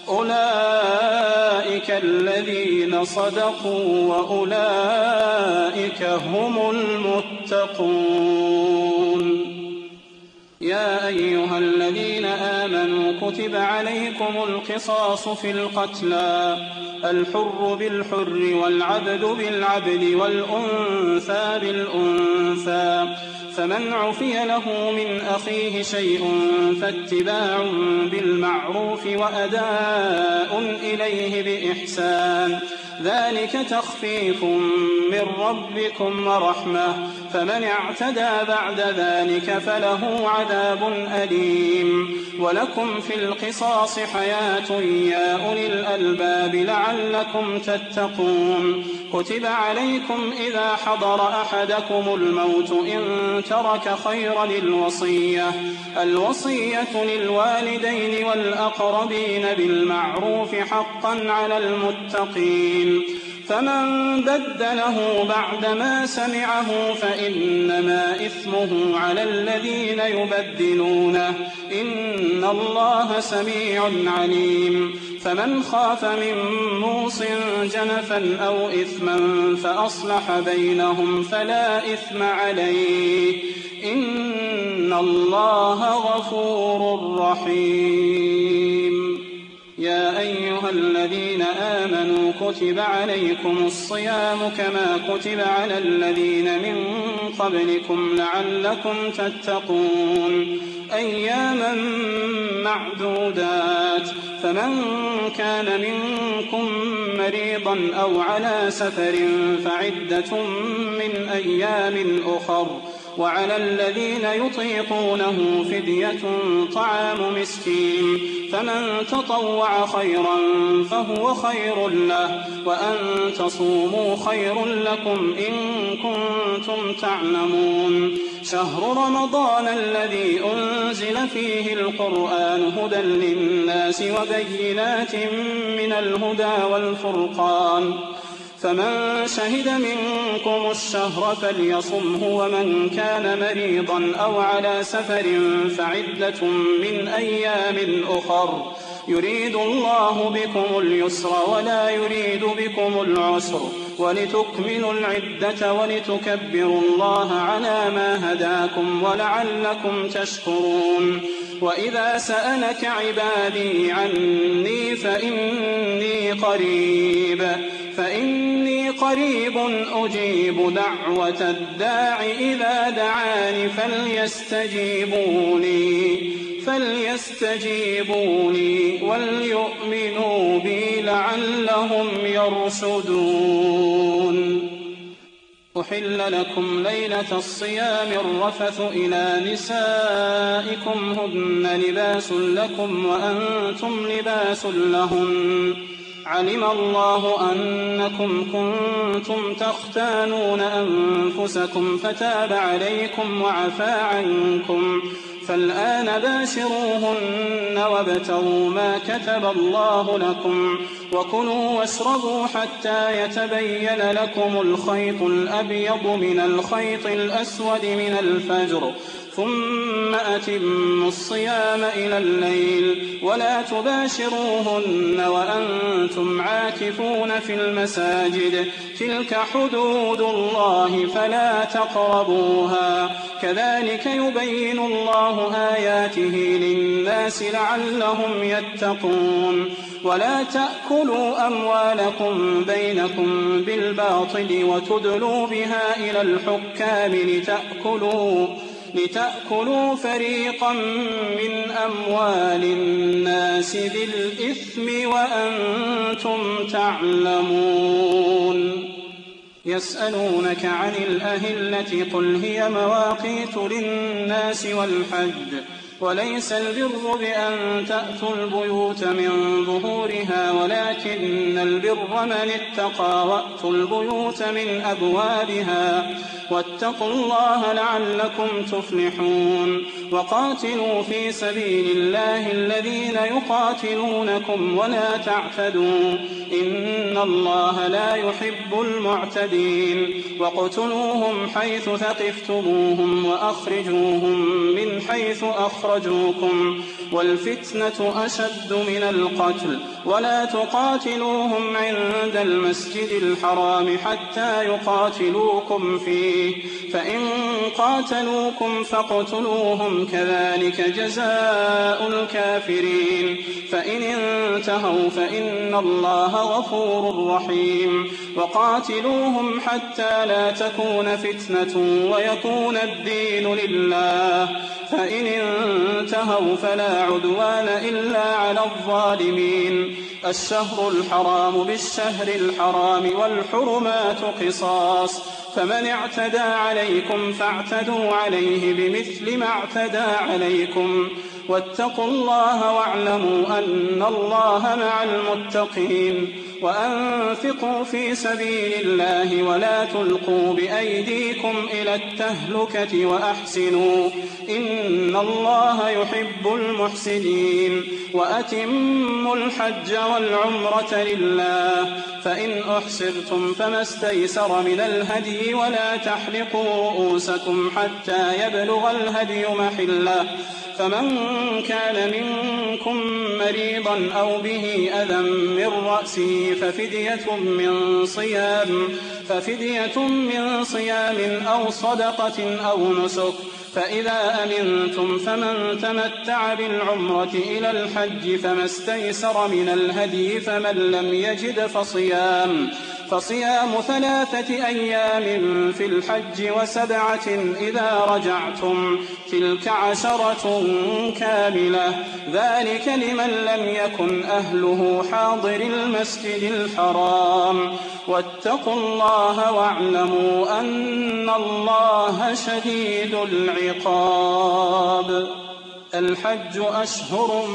أولئك الذين صدقوا وأولئك هم المتقون يا أيها الذين آمنوا كتب عليكم القصاص في القتلى الحر بالحر والعبد بالعبد والأنثى بالأنثى فمن عفي له من أخيه شيء فاتباع بالمعروف وأداء إليه بإحسان ذلك تخفيف من ربكم ورحمة فمن اعتدى بعد ذلك فله عذاب أليم ولكم في القصاص حياة يا أولي الألباب لعلكم تتقون كتب عليكم إذا حضر أحدكم الموت إن ترك خيرا الوصية الوصية للوالدين والأقربين بالمعروف حقا على المتقين فمن بدله بعدما سمعه فإنما إثمه على الذين يبدلونه إن الله سميع عليم فمن خاف من موص جنفا أو إثما فأصلح بينهم فلا إثم عليه إن الله غفور رحيم يا أيها الذين آمنوا كتب عليكم الصيام كما كتب على الذين من قبلكم لعلكم تتقون أياما معدودات فمن كان منكم مريضا أو على سفر فعدة من أيام أخر وعلى الذين يطيقونه فدية طعام مسكين فمن تطوع خيرا فهو خير له وأن تصوموا خير لكم إن كنتم تعلمون شهر رمضان الذي أنزل فيه القرآن هدى للناس وبينات من الهدى والفرقان فمن شهد منكم الشهر فليصمه ومن كان مريضا أو على سفر فعدة من أيام أخر يريد الله بكم اليسر ولا يريد بكم العسر ولتكملوا العدة ولتكبروا الله على ما هداكم ولعلكم تشكرون وإذا سألك عبادي عني فإني قريب فإني قريب أجيب دعوة الداع إذا دعاني فليستجيبوا لي فليستجيبوا لي وليؤمنوا بي لعلهم يرشدون أحل لكم ليلة الصيام الرفث إلى نسائكم هن لباس لكم وأنتم لباس لهن علم الله أنكم كنتم تختانون أنفسكم فتاب عليكم وعفى عنكم فالآن باشروهن وابتغوا ما كتب الله لكم وكلوا واشربوا حتى يتبين لكم الخيط الأبيض من الخيط الأسود من الفجر ثم أتموا الصيام إلى الليل ولا تباشروهن وأنتم عاكفون في المساجد تلك حدود الله فلا تقربوها كذلك يبين الله آياته للناس لعلهم يتقون ولا تأكلوا أموالكم بينكم بالباطل وتدلوا بها إلى الحكام لتأكلوا لتأكلوا فريقا من أموال الناس بالإثم وأنتم تعلمون يسألونك عن الأهلة قل هي مواقيت للناس والحج وليس البر بأن تأتوا البيوت من ظهورها ولكن البر من اتقى وأتوا البيوت من أبوابها واتقوا الله لعلكم تفلحون وقاتلوا في سبيل الله الذين يقاتلونكم ولا تعتدوا إن الله لا يحب المعتدين واقتلوهم حيث ثقفتموهم وأخرجوهم من حيث أخرجوكم والفتنة أشد من القتل ولا تقاتلوهم عند المسجد الحرام حتى يقاتلوكم فيه فإن قاتلوكم فاقتلوهم كذلك جزاء الكافرين فإن انتهوا فإن الله غفور رحيم وقاتلوهم حتى لا تكون فتنة ويكون الدين لله فإن انتهوا فلا عدوان إلا على الظالمين الشهر الحرام بالشهر الحرام والحرمات قصاص فمن اعتدى عليكم فاعتدوا عليه بمثل ما اعتدى عليكم واتقوا الله واعلموا أن الله مع المتقين وأنفقوا في سبيل الله ولا تلقوا بأيديكم إلى التهلكة وأحسنوا إن الله يحب المحسنين وأتموا الحج والعمرة لله فإن أحسرتم فما استيسر من الهدي ولا تحلقوا رؤوسكم حتى يبلغ الهدي محله فمن كان منكم مريضا أو به أذى من رأسه ففدية من صيام ففدية من صيام أو صدقة أو نسك فإذا أمنتم فمن تمتع بالعمرة إلى الحج فما استيسر من الهدي فمن لم يجد فصيام فصيام ثلاثة أيام في الحج وسبعة إذا رجعتم تلك عشرة كاملة ذلك لمن لم يكن أهله حاضر المسجد الحرام واتقوا الله واعلموا أن الله شديد العقاب الحج أشهر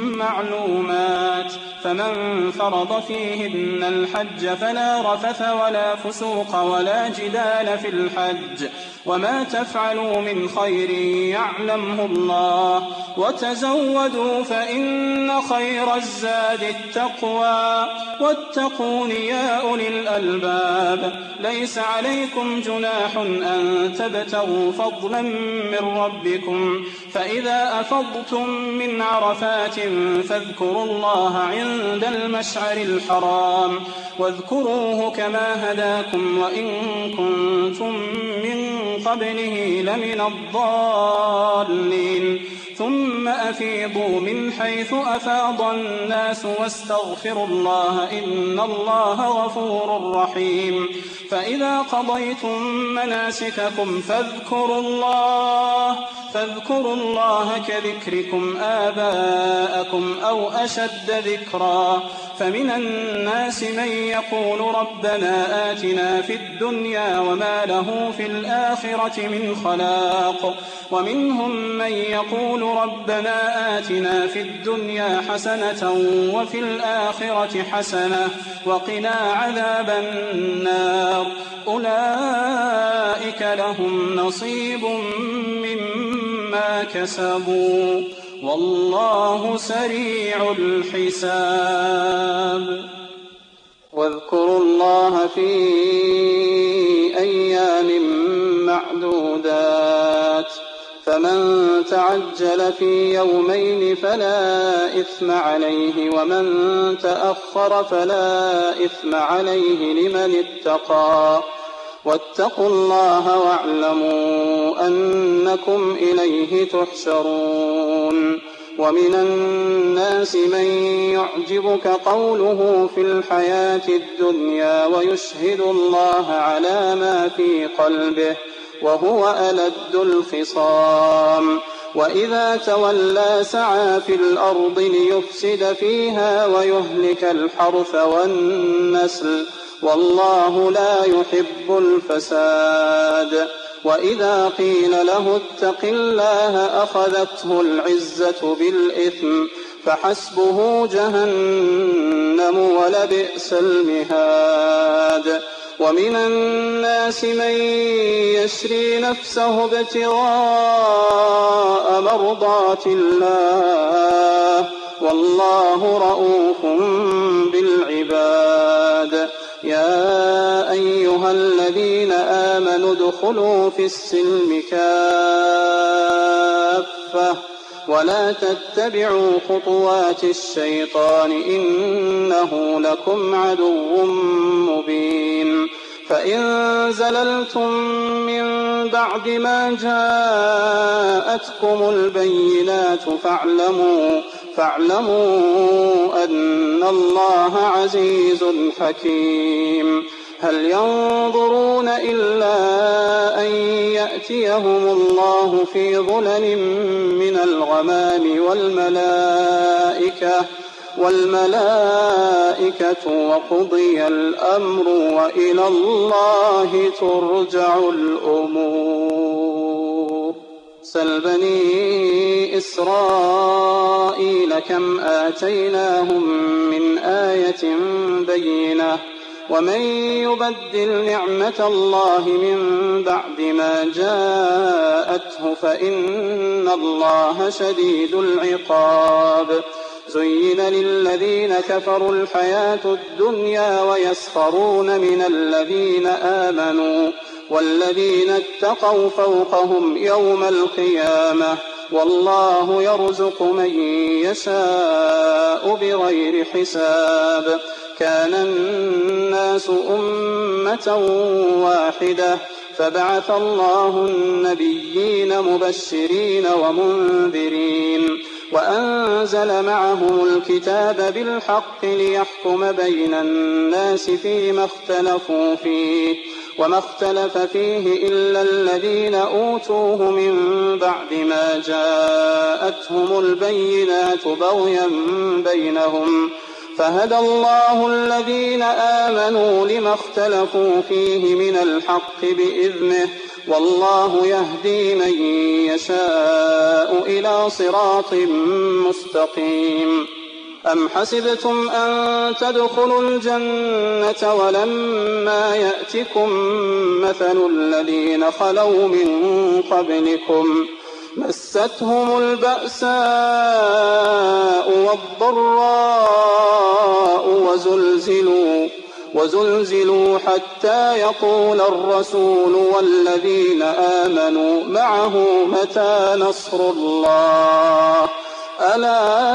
معلومات فمن فرض فيهن الحج فلا رفث ولا فسوق ولا جدال في الحج وما تفعلوا من خير يعلمه الله وتزودوا فإن خير الزاد التقوى واتقون يا أولي الألباب ليس عليكم جناح أن تبتغوا فضلا من ربكم فإذا أفضتم من عرفات فاذكروا الله عند المشعر الحرام واذكروه كما هداكم وإن كنتم من قبله لمن الضالين ثم أفيضوا من حيث أفاض الناس واستغفروا الله إن الله غفور رحيم فإذا قضيتم مناسككم فاذكروا الله فاذكروا الله كذكركم آباءكم أو أشد ذكرا فمن الناس من يقول ربنا آتنا في الدنيا وما له في الآخرة من خلاق ومنهم من يقول ربنا آتنا في الدنيا حسنة وفي الآخرة حسنة وقنا عذاب النار أولئك لهم نصيب مما كسبوا والله سريع الحساب واذكروا الله في أيام معدودات فمن تعجل في يومين فلا إثم عليه ومن تأخر فلا إثم عليه لمن اتقى واتقوا الله واعلموا أنكم إليه تحشرون ومن الناس من يعجبك قوله في الحياة الدنيا ويشهد الله على ما في قلبه وهو ألد الخصام وإذا تولى سعى في الأرض ليفسد فيها ويهلك الحرث والنسل والله لا يحب الفساد وإذا قيل له اتق الله أخذته العزة بالإثم فحسبه جهنم ولبئس المهاد ومن الناس من يشري نفسه ابتغاء مرضات الله والله رءوف بالعباد يا أيها الذين آمنوا ادخلوا في السلم كافة ولا تتبعوا خطوات الشيطان إنه لكم عدو مبين فإن زللتم من بعد ما جاءتكم البينات فاعلموا فاعلموا أن الله عزيز حكيم هل ينظرون إلا أن يأتيهم الله في ظلل من الغمام والملائكة والملائكة وقضي الأمر وإلى الله ترجع الأمور سل بني إسرائيل كم آتيناهم من آية بينة ومن يبدل نعمة الله من بعد ما جاءته فإن الله شديد العقاب زين للذين كفروا الحياة الدنيا ويسخرون من الذين آمنوا والذين اتقوا فوقهم يوم القيامة والله يرزق من يشاء بغير حساب كان الناس أمة واحدة فبعث الله النبيين مبشرين ومنذرين وأنزل معهم الكتاب بالحق ليحكم بين الناس فيما اختلفوا فيه وما اختلف فيه إلا الذين أوتوه من بعد ما جاءتهم البينات بغيا بينهم فهدى الله الذين آمنوا لما اختلفوا فيه من الحق بإذنه والله يهدي من يشاء إلى صراط مستقيم أم حسبتم أن تدخلوا الجنة ولما يأتكم مثل الذين خلوا من قبلكم مستهم البأساء والضراء وزلزلوا وزلزلوا حتى يقول الرسول والذين آمنوا معه متى نصر الله ألا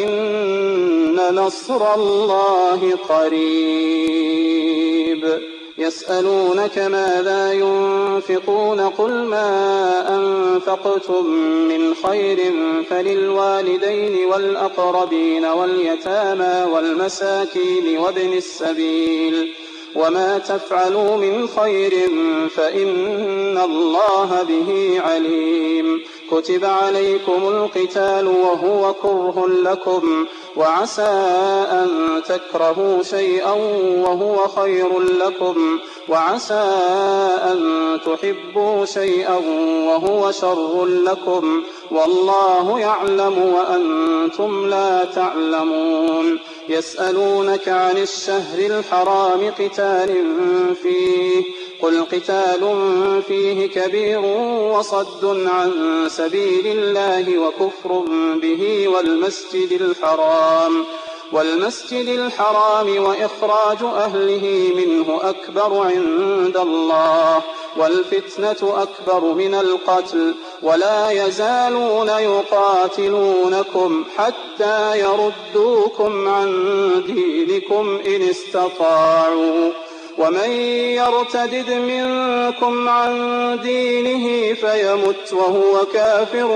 إن نصر الله قريب يسألونك ماذا ينفقون قل ما أنفقتم من خير فللوالدين والأقربين واليتامى والمساكين وابن السبيل وما تفعلوا من خير فإن الله به عليم. كتب عليكم القتال وهو كره لكم وعسى أن تكرهوا شيئا وهو خير لكم وعسى أن تحبوا شيئا وهو شر لكم والله يعلم وأنتم لا تعلمون. يسألونك عن الشهر الحرام قتال فيه قل قتال فيه كبير وصد عن سبيل الله وكفر به والمسجد الحرام والمسجد الحرام وإخراج أهله منه أكبر عند الله والفتنة أكبر من القتل ولا يزالون يقاتلونكم حتى يردوكم عن دينكم إن استطاعوا ومن يرتدد منكم عن دينه فيمت وهو كافر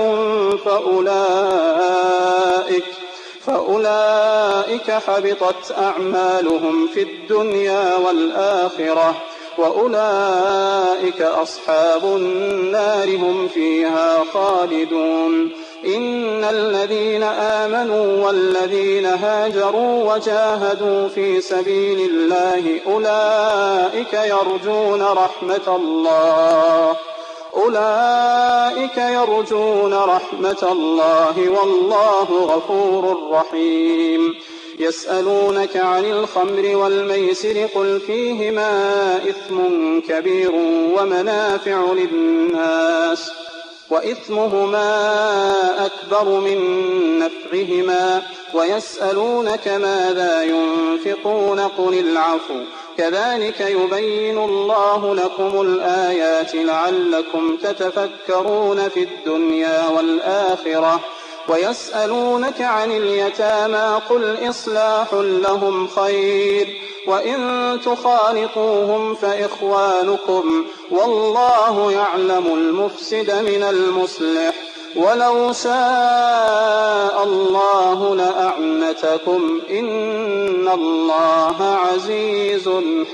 فأولئك فأولئك حبطت أعمالهم في الدنيا والآخرة وأولئك أصحاب النار هم فيها خالدون. إن الذين آمنوا والذين هاجروا وجاهدوا في سبيل الله أولئك يرجون رحمة الله أولئك يرجون رحمة الله والله غفور رحيم. يسألونك عن الخمر والميسر قل فيهما إثم كبير ومنافع للناس وإثمهما أكبر من نفعهما ويسألونك ماذا ينفقون قل العفو كذلك يبين الله لكم الآيات لعلكم تتفكرون في الدنيا والآخرة. ويسألونك عن اليتامى قل إصلاح لهم خير وإن تخالطوهم فإخوانكم والله يعلم المفسد من المصلح ولو شاء الله لأعنتكم إن الله عزيز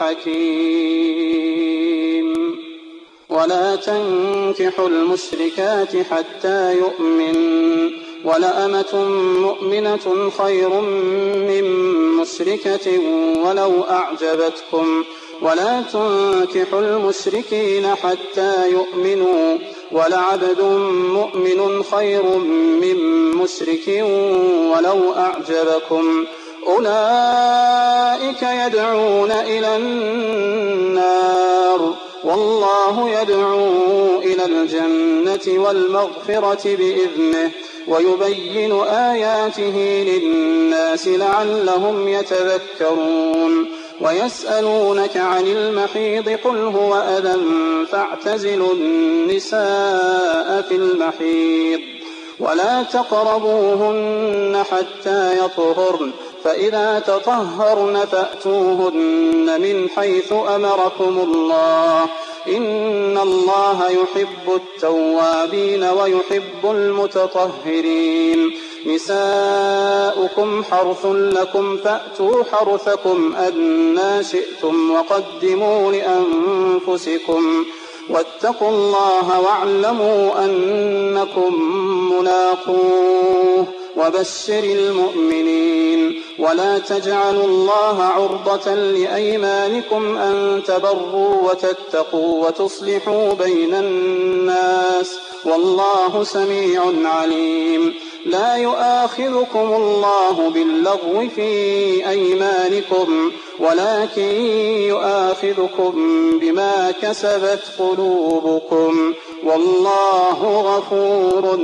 حكيم. ولا تنكحوا المشركات حتى يؤمنوا ولأمة مؤمنة خير من مشركة ولو أعجبتكم ولا تنكحوا المشركين حتى يؤمنوا ولعبد مؤمن خير من مشرك ولو أعجبكم أولئك يدعون إلى النار والله يدعو إلى الجنة والمغفرة بإذنه ويبين آياته للناس لعلهم يتذكرون. ويسألونك عن المحيض قل هو أذى فاعتزلوا النساء في المحيض ولا تقربوهن حتى يطهرن فإذا تطهرن فأتوهن من حيث أمركم الله إن الله يحب التوابين ويحب المتطهرين. نساؤكم حرث لكم فأتوا حرثكم أنى شئتم وقدموا لأنفسكم واتقوا الله واعلموا أنكم ملاقوه وبشر المؤمنين. ولا تجعلوا الله عرضة لأيمانكم أن تبروا وتتقوا وتصلحوا بين الناس والله سميع عليم. لا يؤاخذكم الله باللغو في أيمانكم ولكن يؤاخذكم بما كسبت قلوبكم والله غفور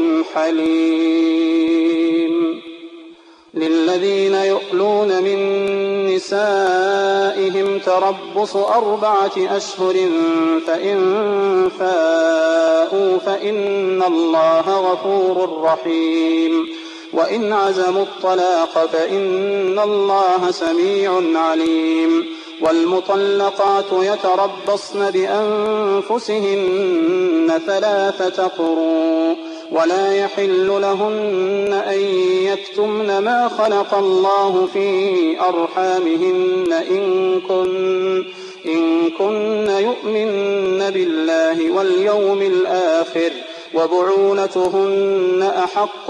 حليم. للذين يؤلون من نسائهم تربص أربعة أشهر فإن فاءوا فإن الله غفور رحيم. وإن عزموا الطلاق فإن الله سميع عليم. والمطلقات يتربصن بأنفسهن ثلاثة قروء ولا يحل لهن أن يكتمن ما خلق الله في أرحامهن إن كن إن كن يؤمن بالله واليوم الآخر وبعولتهن أحق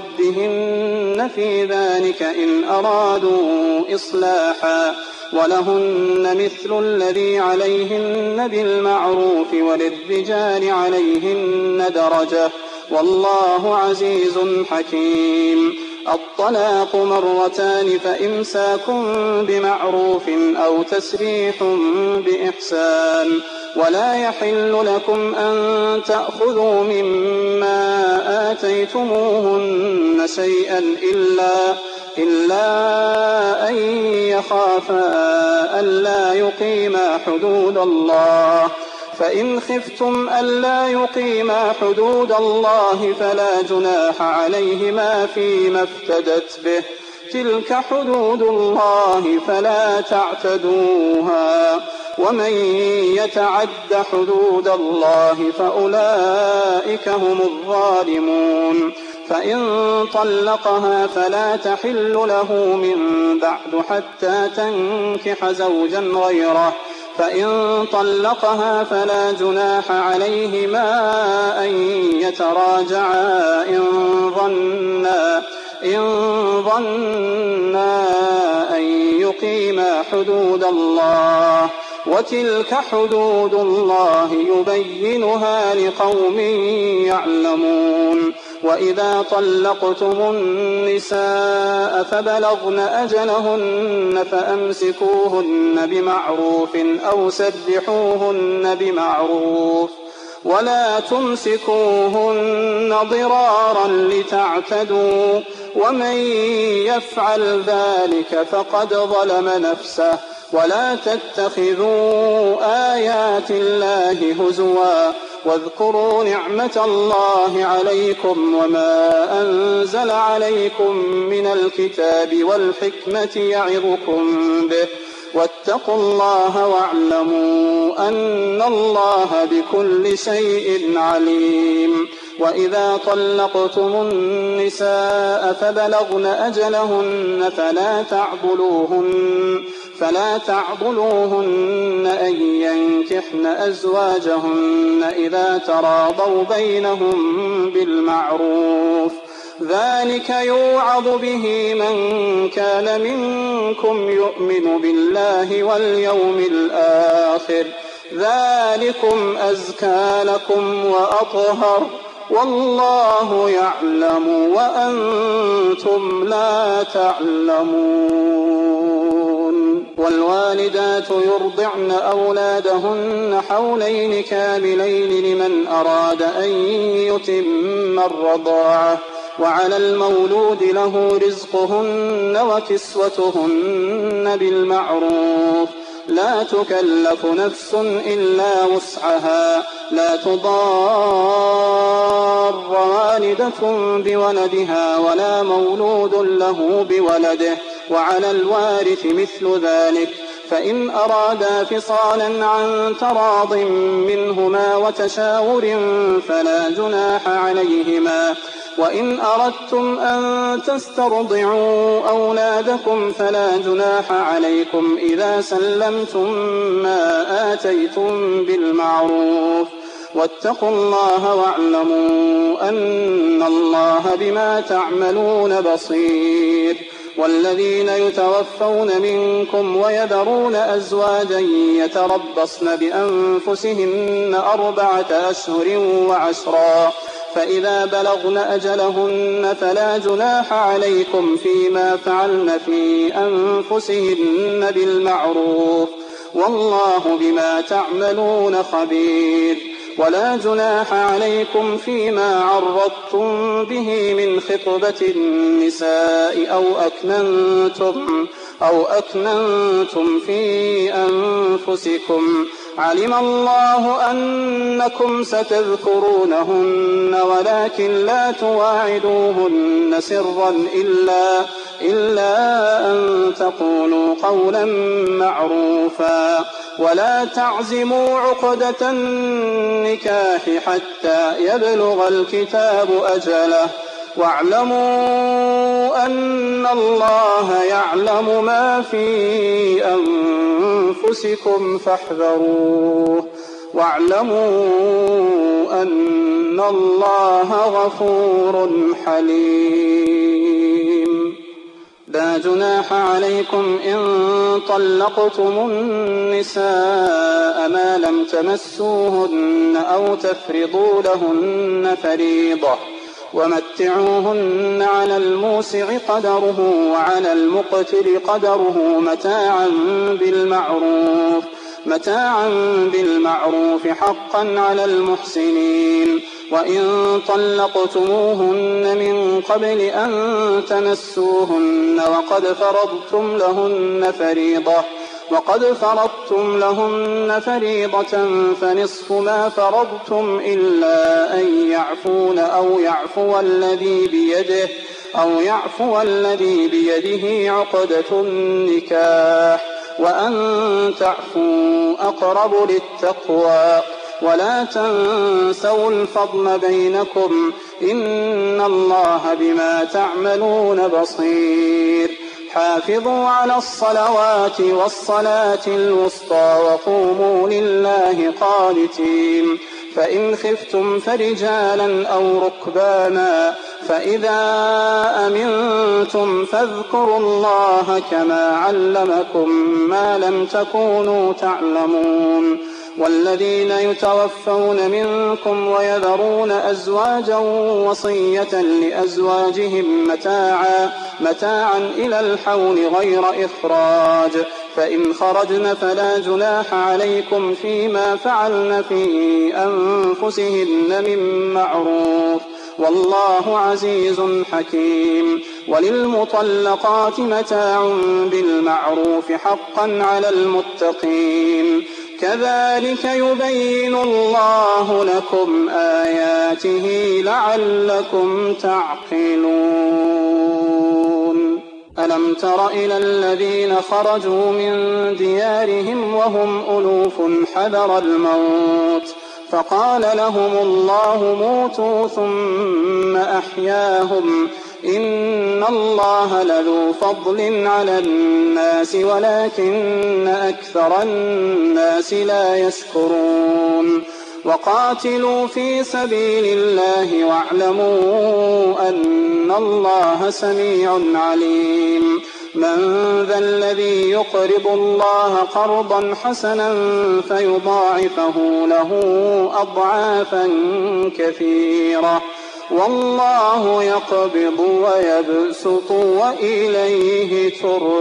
بردهن في ذلك إن أرادوا إصلاحا ولهن مثل الذي عليهن بالمعروف وللرجال عليهن درجة والله عزيز حكيم. الطلاق مرتان فإمساك بمعروف أو تسريح بإحسان ولا يحل لكم أن تأخذوا مما آتيتموهن شيئا إلا إلا أن يخافا ألا يقيما حدود الله فإن خفتم ألا يقيما حدود الله فلا جناح عليهما فيما افتدت به تلك حدود الله فلا تعتدوها ومن يتعد حدود الله فأولئك هم الظالمون. فإن طلقها فلا تحل له من بعد حتى تنكح زوجا غيره فإن طلقها فلا جناح عليهما أن يتراجعا إن ظنا إن ظنا أن يقيما حدود الله وتلك حدود الله يبينها لقوم يعلمون. وإذا طلقتم النساء فبلغن أجلهن فأمسكوهن بمعروف أو سرحوهن بمعروف ولا تمسكوهن ضرارا لتعتدوا ومن يفعل ذلك فقد ظلم نفسه ولا تتخذوا آيات الله هزوا واذكروا نعمة الله عليكم وما أنزل عليكم من الكتاب والحكمة يعظكم به واتقوا الله واعلموا أن الله بكل شيء عليم. وإذا طلقتم النساء فبلغن أجلهن فلا تعضلوهن فلا تعضلوهن أن ينكحن أزواجهن إذا تراضوا بينهم بالمعروف ذلك يوعظ به من كان منكم يؤمن بالله واليوم الآخر ذلكم أزكى لكم وأطهر والله يعلم وأنتم لا تعلمون. والوالدات يرضعن أولادهن حولين كاملين لمن أراد أن يتم الرضاعة وعلى المولود له رزقهن وكسوتهن بالمعروف لا تكلف نفس إلا وسعها لا تضار والدة بولدها ولا مولود له بولده وعلى الوارث مثل ذلك فإن أرادا فصالا عن تراض منهما وتشاور فلا جناح عليهما. وإن أردتم أن تسترضعوا أولادكم فلا جناح عليكم إذا سلمتم ما آتيتم بالمعروف واتقوا الله واعلموا أن الله بما تعملون بصير. والذين يتوفون منكم ويذرون أزواجا يتربصن بأنفسهن أربعة أشهر وعشرا فإذا بلغن أجلهن فلا جناح عليكم فيما فعلن في أنفسهن بالمعروف والله بما تعملون خبير. ولا جناح عليكم فيما عرضتم به من خطبة النساء أو أكننتم أو أكننتم في أنفسكم علم الله أنكم ستذكرونهن ولكن لا تواعدوهن سرا إلا, إلا أن تقولوا قولا معروفا ولا تعزموا عقدة النكاح حتى يبلغ الكتاب أجله واعلموا أن الله يعلم ما في أنفسكم فاحذروه واعلموا أن الله غفور حليم. لا جناح عليكم إن طلقتم النساء ما لم تمسوهن أو تفرضوا لهن فريضة ومتعوهن على الموسع قدره وعلى المقتر قدره متاعا بالمعروف متاعا بالمعروف حقا على المحسنين. وإن طلقتموهن من قبل أن تمسوهن وقد فرضتم لهن فريضة وقد فرضتم لهن فريضة فنصف ما فرضتم إلا أن يعفون أو يعفو الذي بيده أو يعفو الذي بيده عقدة النكاح وأن تعفوا أقرب للتقوى ولا تنسوا الفضل بينكم إن الله بما تعملون بصير. حافظوا على الصلوات والصلاة الوسطى وقوموا لله قانتين. فإن خفتم فرجالا أو ركبانا فإذا أمنتم فاذكروا الله كما علمكم ما لم تكونوا تعلمون. والذين يتوفون منكم ويذرون أزواجا وصية لأزواجهم متاعا, متاعا إلى الحول غير إخراج فإن خرجن فلا جناح عليكم فيما فعلن في أنفسهن من معروف والله عزيز حكيم. وللمطلقات متاع بالمعروف حقا على المتقين. كذلك يبين الله لكم آياته لعلكم تعقلون. ألم تر إلى الذين خرجوا من ديارهم وهم ألوف حذر الموت فقال لهم الله موتوا ثم أحياهم إن الله لذو فضل على الناس ولكن أكثر الناس لا يشكرون. وقاتلوا في سبيل الله واعلموا أن الله سميع عليم. من ذا الذي يقرض الله قرضا حسنا فيضاعفه له أضعافا كثيرة والله يقبض ويبسط وإليه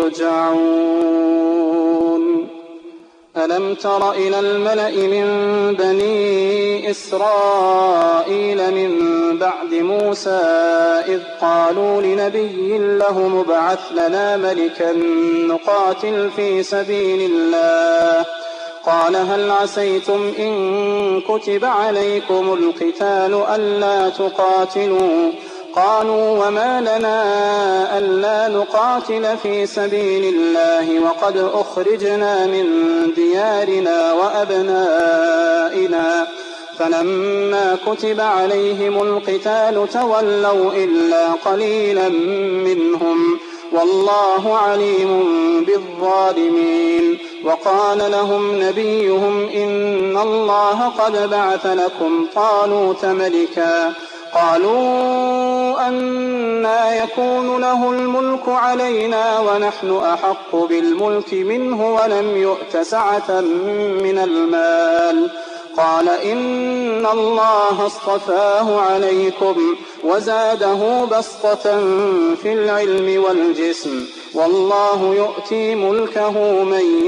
ترجعون. ألم تر إلى الملأ من بني إسرائيل من بعد موسى إذ قالوا لنبي له ابعث لنا ملكا نقاتل في سبيل الله قال هل عسيتم إن كتب عليكم القتال ألا تقاتلوا قالوا وما لنا ألا نقاتل في سبيل الله وقد أخرجنا من ديارنا وأبنائنا فلما كتب عليهم القتال تولوا إلا قليلا منهم والله عليم بالظالمين. وقال لهم نبيهم إن الله قد بعث لكم طالوت ملكا قالوا أنى يكون له الملك علينا ونحن أحق بالملك منه ولم يؤت سعة من المال قال إن الله اصطفاه عليكم وزاده بسطة في العلم والجسم والله يؤتي ملكه من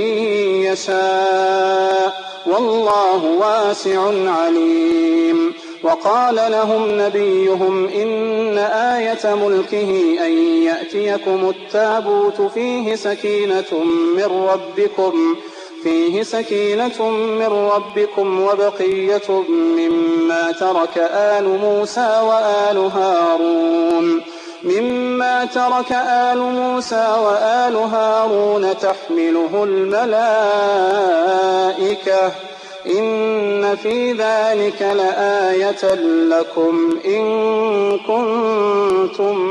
يشاء والله واسع عليم. وقال لهم نبيهم إن آية ملكه أن يأتيكم التابوت فيه سكينة من ربكم فيه سكينة من ربكم وبقية مما ترك آل موسى وآل هارون مما ترك آل موسى وآل هارون تحمله الملائكة إن في ذلك لآية لكم إن كنتم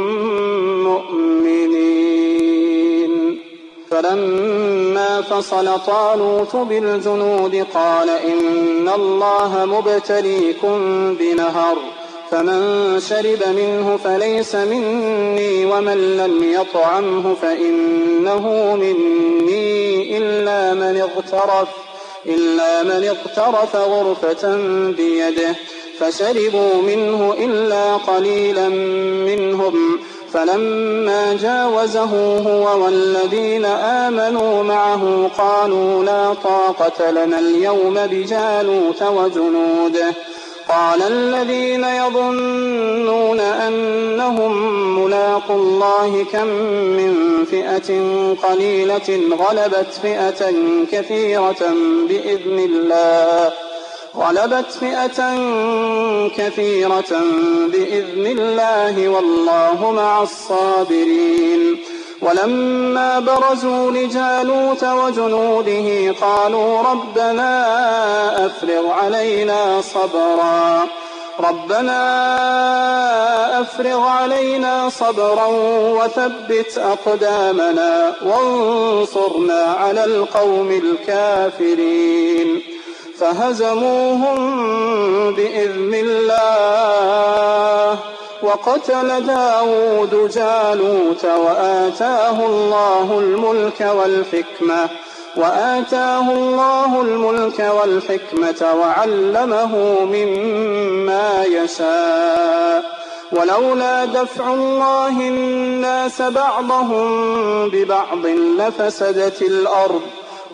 مؤمنين. فلما فصل طالوت بالجنود قال إن الله مبتليكم بنهر فمن شرب منه فليس مني ومن لم يطعمه فإنه مني إلا من اغترف إلا من اغترف غرفة بيده فشربوا منه إلا قليلا منهم فلما جاوزه هو والذين آمنوا معه قالوا لا طاقة لنا اليوم بجالوت وجنوده قال الذين يظنون أنهم ملاقو الله كم من فئة قليلة غلبت فئة كثيرة بإذن الله غلبت فئة كثيرة بإذن الله والله مع الصابرين. ولما برزوا لجالوت وجنوده قالوا ربنا أفرغ علينا صبرا ربنا أفرغ علينا صبرا وثبت أقدامنا وانصرنا على القوم الكافرين فهزموهم بإذن الله وقتل داود جالوت وآتاه الله الملك والحكمة وآتاه الله الملك والحكمة وعلمه مما يشاء ولولا دفع الله الناس بعضهم ببعض لفسدت الأرض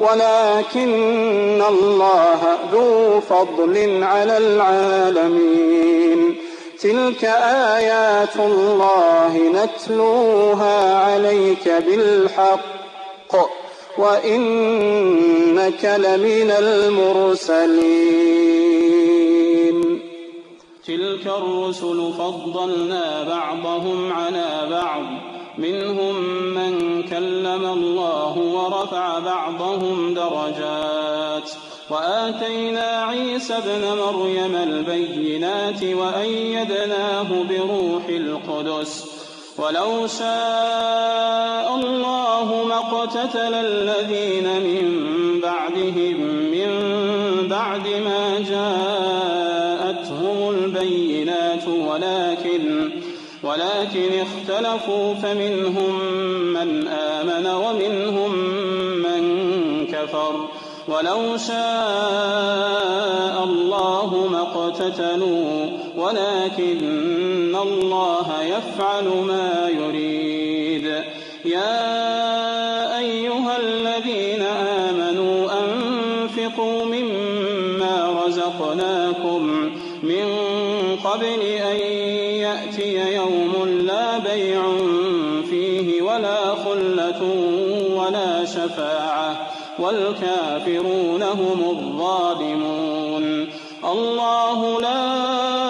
ولكن الله ذو فضل على العالمين. تلك آيات الله نتلوها عليك بالحق وإنك لمن المرسلين. تلك الرسل فضلنا بعضهم على بعض منهم من كلم الله ورفع بعضهم درجات وآتينا عيسى ابن مريم البينات وأيدناه بروح القدس ولو شاء الله ما اقتتل الذين من بعدهم من بعد ما جاءتهم البينات ولكن ولكن اختلفوا فمنهم من آمن ومنهم من كفر ولو شاء الله ما اقتتلوا ولكن الله يفعل ما يريد. يا أيها الذين آمنوا أنفقوا مما رزقناكم من قبل أن يأتي يوم لا بيع فيه ولا خلة ولا شفاعة والكافرون هم الظالمون. الله لا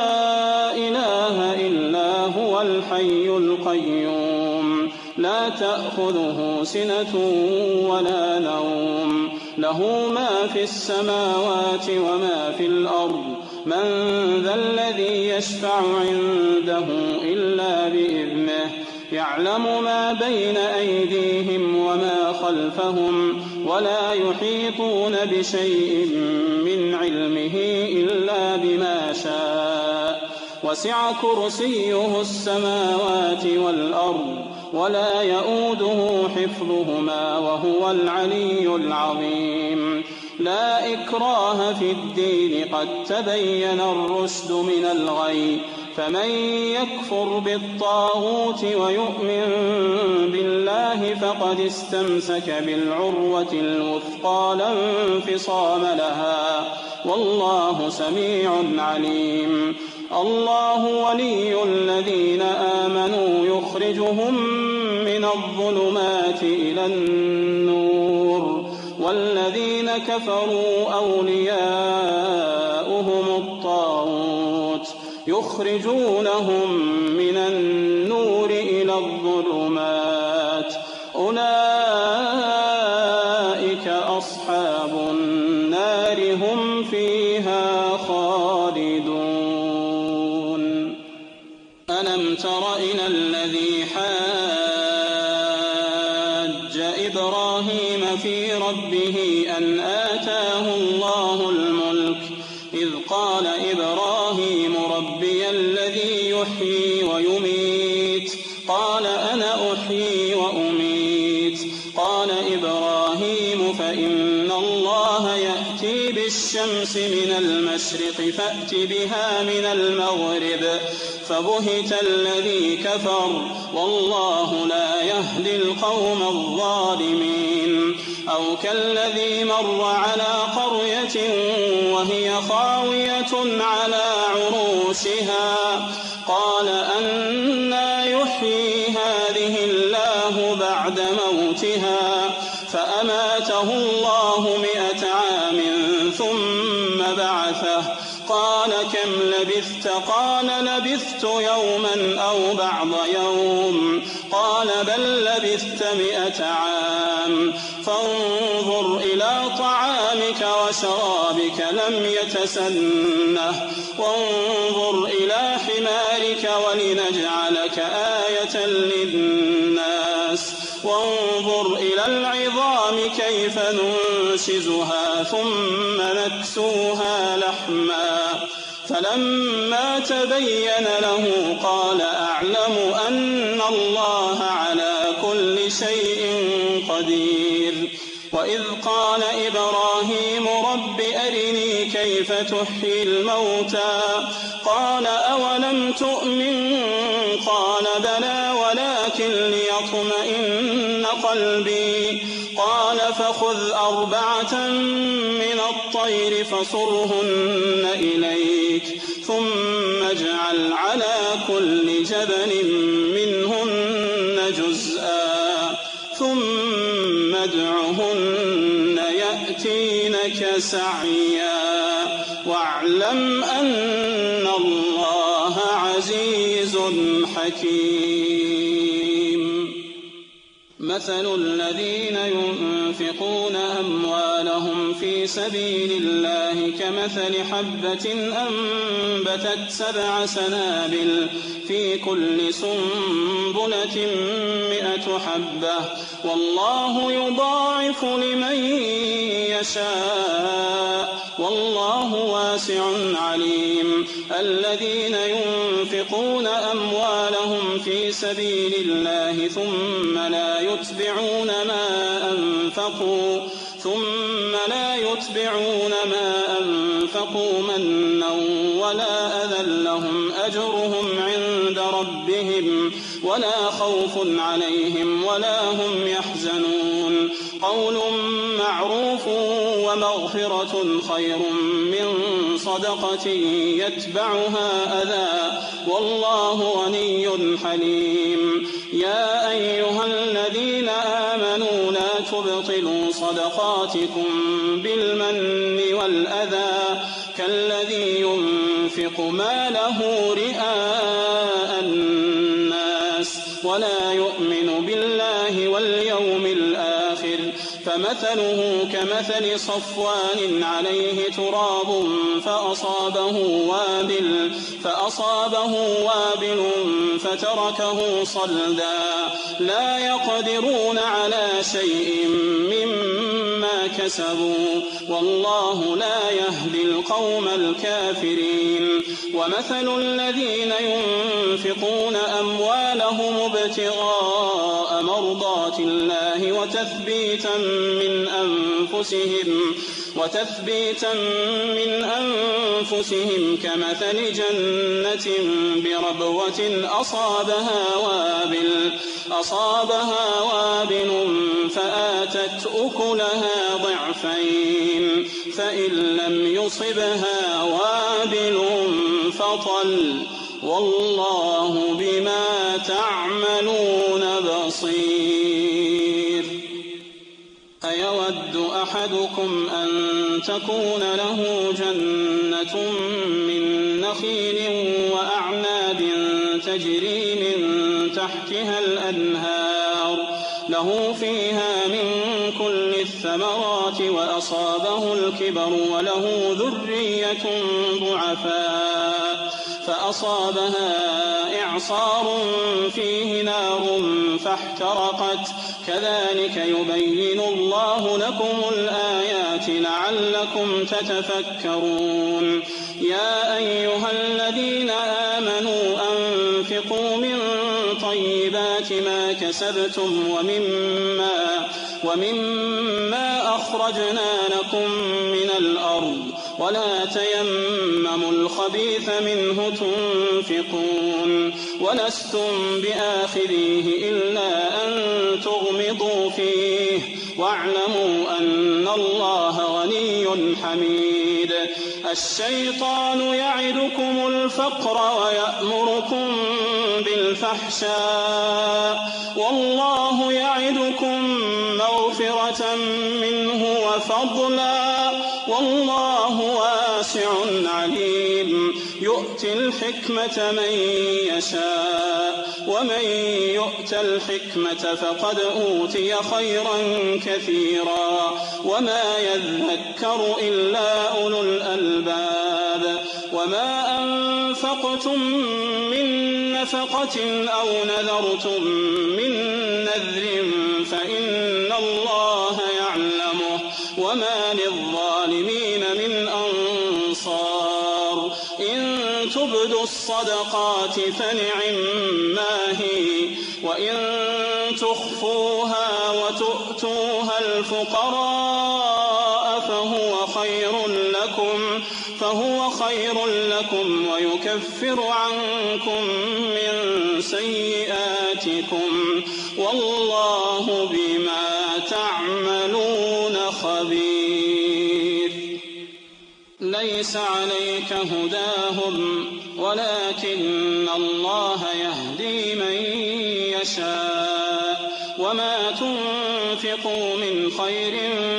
إله إلا هو الحي القيوم لا تأخذه سنة ولا نوم له ما في السماوات وما في الأرض من ذا الذي يشفع عنده إلا بإذنه يعلم ما بين أيديهم وما خلفهم ولا يحيطون بشيء من علمه إلا بما شاء وسع كرسيه السماوات والأرض ولا يؤوده حفظهما وهو العلي العظيم. لا إكراه في الدين قد تبين الرشد من الغي فمن يكفر بالطاغوت ويؤمن بالله فقد استمسك بالعروة الوثقى لا انفصام لها والله سميع عليم. الله ولي الذين آمنوا يخرجهم من الظلمات إلى النور والذين كفروا أولياؤهم الطاغوت يخرجونهم من النور إلى الظلمات أولئك أصحاب النار هم فيها خالدون. ألم تر إلى الذي حاج إبراهيم في ربه أن آتاه الله الملك إذ قال إبراهيم ربي الذي يحيي ويميت قال أنا أحيي وأميت قال إبراهيم فإن الله يأتي بالشمس من المشرق فأت بها من المغرب فبهت الذي كفر والله لا يهدي القوم الظالمين. أو كالذي مر على قرية وهي خاوية على عروشها قال أنى يحيي هذه الله بعد موتها فأماته الله مئة عام ثم بعثه قال كم لبثت قال لبثت يوما أو بعض يوم قال بل لبثت مئة عام فانظر إلى طعامك وشرابك لم يتسنه وانظر إلى حمارك ولنجعلك آية للناس وانظر إلى العظام كيف ننشزها ثم نكسوها لحما فلما تبين له قال أعلم أن الله على كل شيء قدير. وإذ قال إبراهيم رب أرني كيف تحيي الموتى قال أولم تؤمن قال بلى ولكن ليطمئن قلبي قال فخذ أربعة من الطير فصرهن إليك ثم اجعل على كل جبل منهن جزءا ثم ادعهن يأتينك سعيا واعلم أن الله عزيز حكيم. مثل الذين ينفقون أموالهم في سبيل الله كمثل حبة أنبتت سبع سنابل في كل سنبلة مئة حبة والله يضاعف لمن يشاء والله واسع عليم. الذين ينفقون أموالهم في سبيل الله ثم لا يتبعون ما أنفقوا ثم لا يتبعون ما أنفقوا منا ولا أذى لهم أجرهم عند ربهم ولا خوف عليهم ولا هم يحزنون. قول معروف ومغفرة خير من صدقة يتبعها أذى والله غني حليم. يا أيها الذين آمنوا لا تبطلوا صدقاتكم بالمن والأذى كالذي ينفق ماله رئاء الناس ولا يؤمن بالله واليوم الآخر فمثله كمثل صفوان عليه تراب فأصابه وابل فأصابه وابل فتركه صلدا لا يقدرون على شيء مما كسبوا والله لا يهدي القوم الكافرين. ومثل الذين ينفقون أموالهم ابتغاء مرضات الله وتثبيتا من أنفسهم وتثبيتا من أنفسهم كمثل جنة بربوة أصابها وابل أصابها وابل فآتت أكلها ضعفين فإن لم يصبها وابل فطل والله بما تعملون بصير. أيود أحدكم أن تكون له جنة من نخيل وأعناب تجري من تحتها الأنهار له فيها من كل الثمرات وأصابه الكبر وله ذرية ضعفاء فأصابها إعصار فيه نار فاحترقت كذلك يبين الله لكم الآيات لعلكم تتفكرون يا أيها الذين آمنوا أنفقوا من طيبات ما كسبتم ومما, ومما أخرجنا لكم من الأرض ولا تيمموا الخبيث منه تنفقون ولستم بآخذيه إلا أن تغمضوا فيه واعلموا أن الله غني حميد الشيطان يعدكم الفقر ويأمركم بالفحشاء والله يعدكم مغفرة منه وفضلا والله واسع عليم يؤتي الحكمة من يشاء ومن يؤت الحكمة فقد أوتي خيرا كثيرا وما يذكر إلا أولو الألباب وما أنفقتم من نفقة أو نذرتم من نذر فإن الله يعلمه وما للظالمين من أنصار إن تبدوا الصدقات فنعما هي وإن تخفوها وتؤتوها الفقراء فهو خير لكم فهو خير لكم ويكفر عنكم من سيئاتكم والله بما تعملون خبير ليس عليك هداهم ولكن الله يهدي من يشاء وما تنفقوا من خير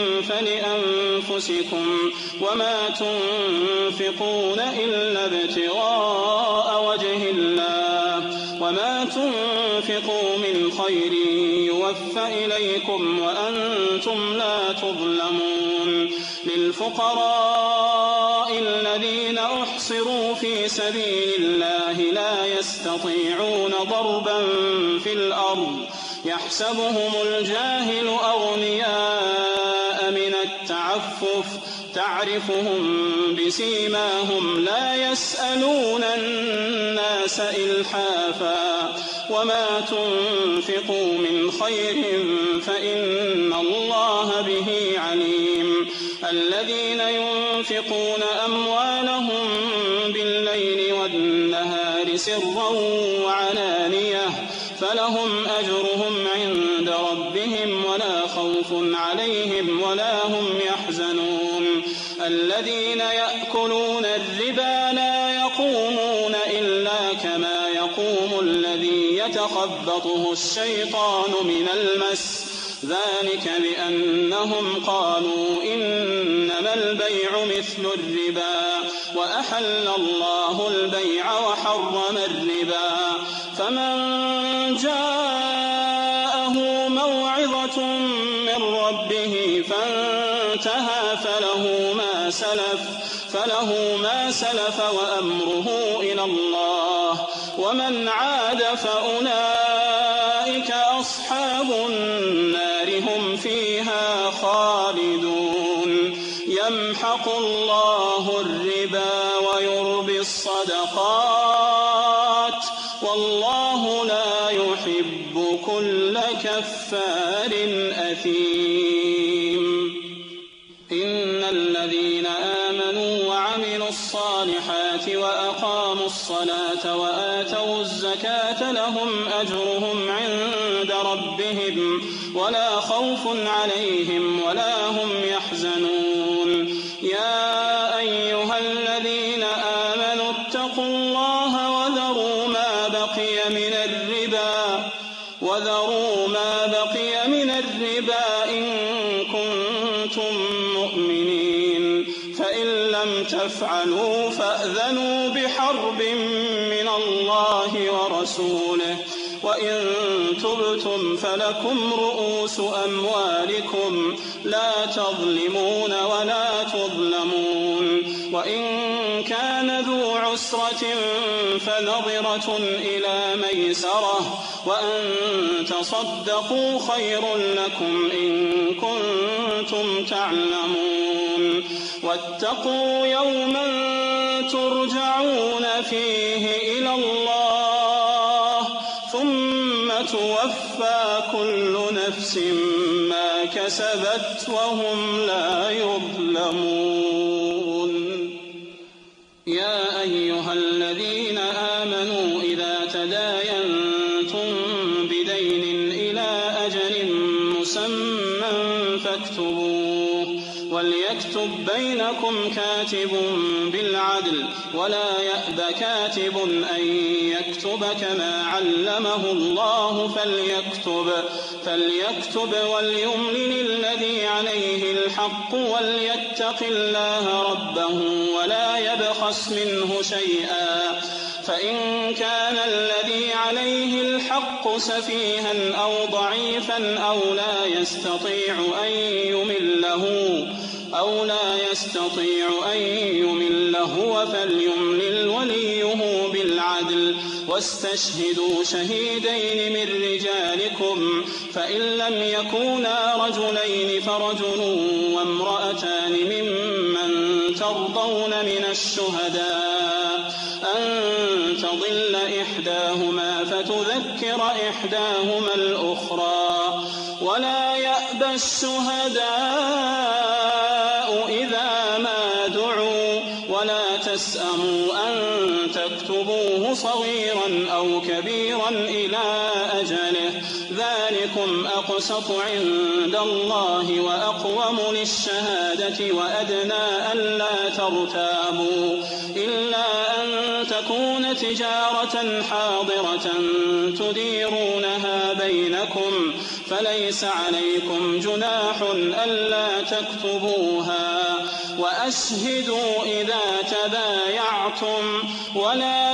فلأنفسكم وما تنفقون إلا ابتغاء وجه الله وما تنفقوا من خير يوفى إليكم وأنتم لا تظلمون للفقراء الذين أحصروا في سبيل الله لا يستطيعون ضربا في الأرض يحسبهم الجاهل أغنياء من التعفف تعرفهم بسيماهم لا يسألون الناس إلحافا وما تنفقوا من خير فإن الله به عليم الذين ينفقون أموالهم بالليل والنهار سرا وعلانية فلهم أجرهم عند ربهم ولا خوف عليهم ولا هم يحزنون الذين يأكلون الربا لا يقومون إلا كما يقوم الذي يتخبطه الشيطان من المس ذلك بأنهم قالوا إنما البيع مثل الربا وأحل الله البيع وحرم الربا فمن جاءه موعظة من ربه فانتهى فله ما سلف فله ما سلف وأمره إلى الله ومن عاد فأولئك أصحاب النار هم فيها خالدون يمحق الله الربا ويربي الصدقات والله لا يحب كل كفار أثيم إن الذين آمنوا وعملوا الصالحات وأقاموا الصلاة وآتوا الزكاة لهم أجرهم عند ربهم ولا خوف عليهم ولا هم يحزنون يا أيها الذين آمنوا اتقوا الله وذروا ما بقي من الربا وذروا ما بقي من الربا إن كنتم ورسوله وإن تبتم فلكم رؤوس أموالكم لا تظلمون ولا تظلمون وإن كان ذو عسرة فنظرة إلى ميسرة وأن تصدقوا خير لكم إن كنتم تعلمون واتقوا يوما ترجعون فيه إلى الله ثم توفى كل نفس ما كسبت وهم لا يظلمون. يا أيها الذين آمنوا إذا تداينتم بدين إلى أجل مسمى فاكتبوه وليكتب بينكم كاتب بالعدل ولا يأب كاتب أن يكتب كما علمه الله فليكتب فليكتب وليملل الذي عليه الحق وليتق الله ربه ولا يبخس منه شيئا فإن كان الذي عليه الحق سفيها أو ضعيفا أو لا يستطيع أن يمله أو لا يستطيع أن يمله فليملل وليه بالعدل واستشهدوا شهيدين من رجالكم فإن لم يكونا رجلين فرجل وامرأتان ممن ترضون من الشهداء أن تضل إحداهما فتذكر إحداهما الأخرى ولا يأبى الشهداء إذا ما دعوا ولا تسأموا أن تكتبوه صغيرا أو كبيرا إلى أجله ذلكم أقسط عند الله وأقوم للشهادة وأدنى ألا ترتابوا إلا أن تكون تجارة حاضرة تديرونها بينكم فليس عليكم جناح ألا تكتبوها وأشهدوا إذا تبايعتم ولا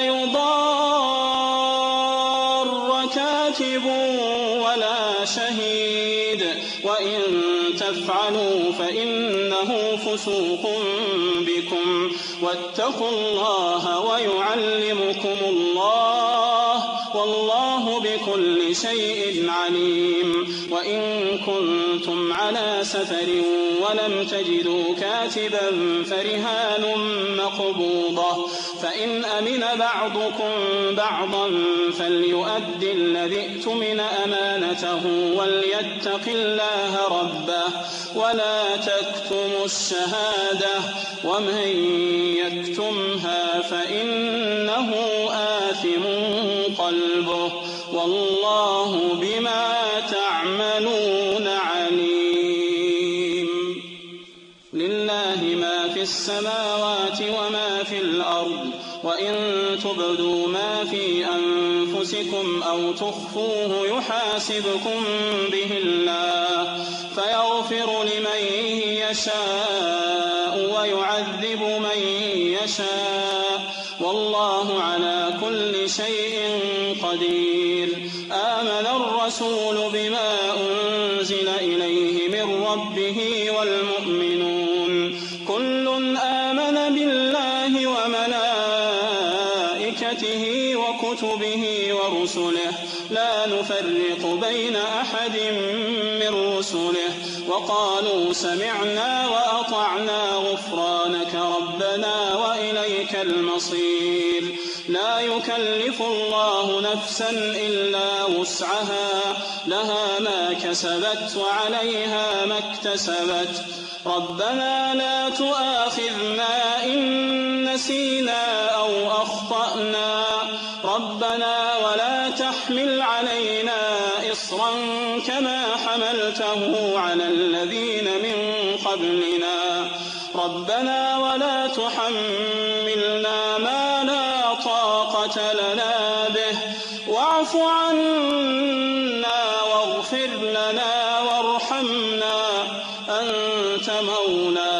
يضار كاتب ولا شهيد وإن تفعلوا فإنه فسوق بكم واتقوا الله ويعلمكم الله والله بكل شيء عليم. وإن كنتم على سفر ولم تجدوا كاتبا فرهان مقبوضة فإن أمن بعضكم بعضا فليؤدي الذي ائتمن أمانته وليتق الله ربه ولا تكتموا الشهادة ومن يكتمها فإنه آثم قلبه والله بما تعملون عليم. لله ما في السماوات وما في الأرض وإن تبدوا ما في أنفسكم أو تخفوه يحاسبكم به الله فيغفر لمن يشاء ويعذب من يشاء والله على كل شيء قدير. آمن الرسول بما أنزل إليه من ربه والمؤمنون كل آمن بالله وملائكته وكتبه ورسله لا نفرق بين أحد من رسله وقالوا سمعنا وأطعنا غفرانك ربنا وإليك المصير. لا يكلف الله نفسا إلا وسعها لها ما كسبت وعليها ما اكتسبت ربنا لا تؤاخذنا إن نسينا أو أخطأنا ربنا ولا تحمل علينا إصرا كما حملته على الذين من قبلنا ربنا ولا تحملنا ما لا طاقة لنا به واعف عنا واغفر لنا وارحمنا أنت مولانا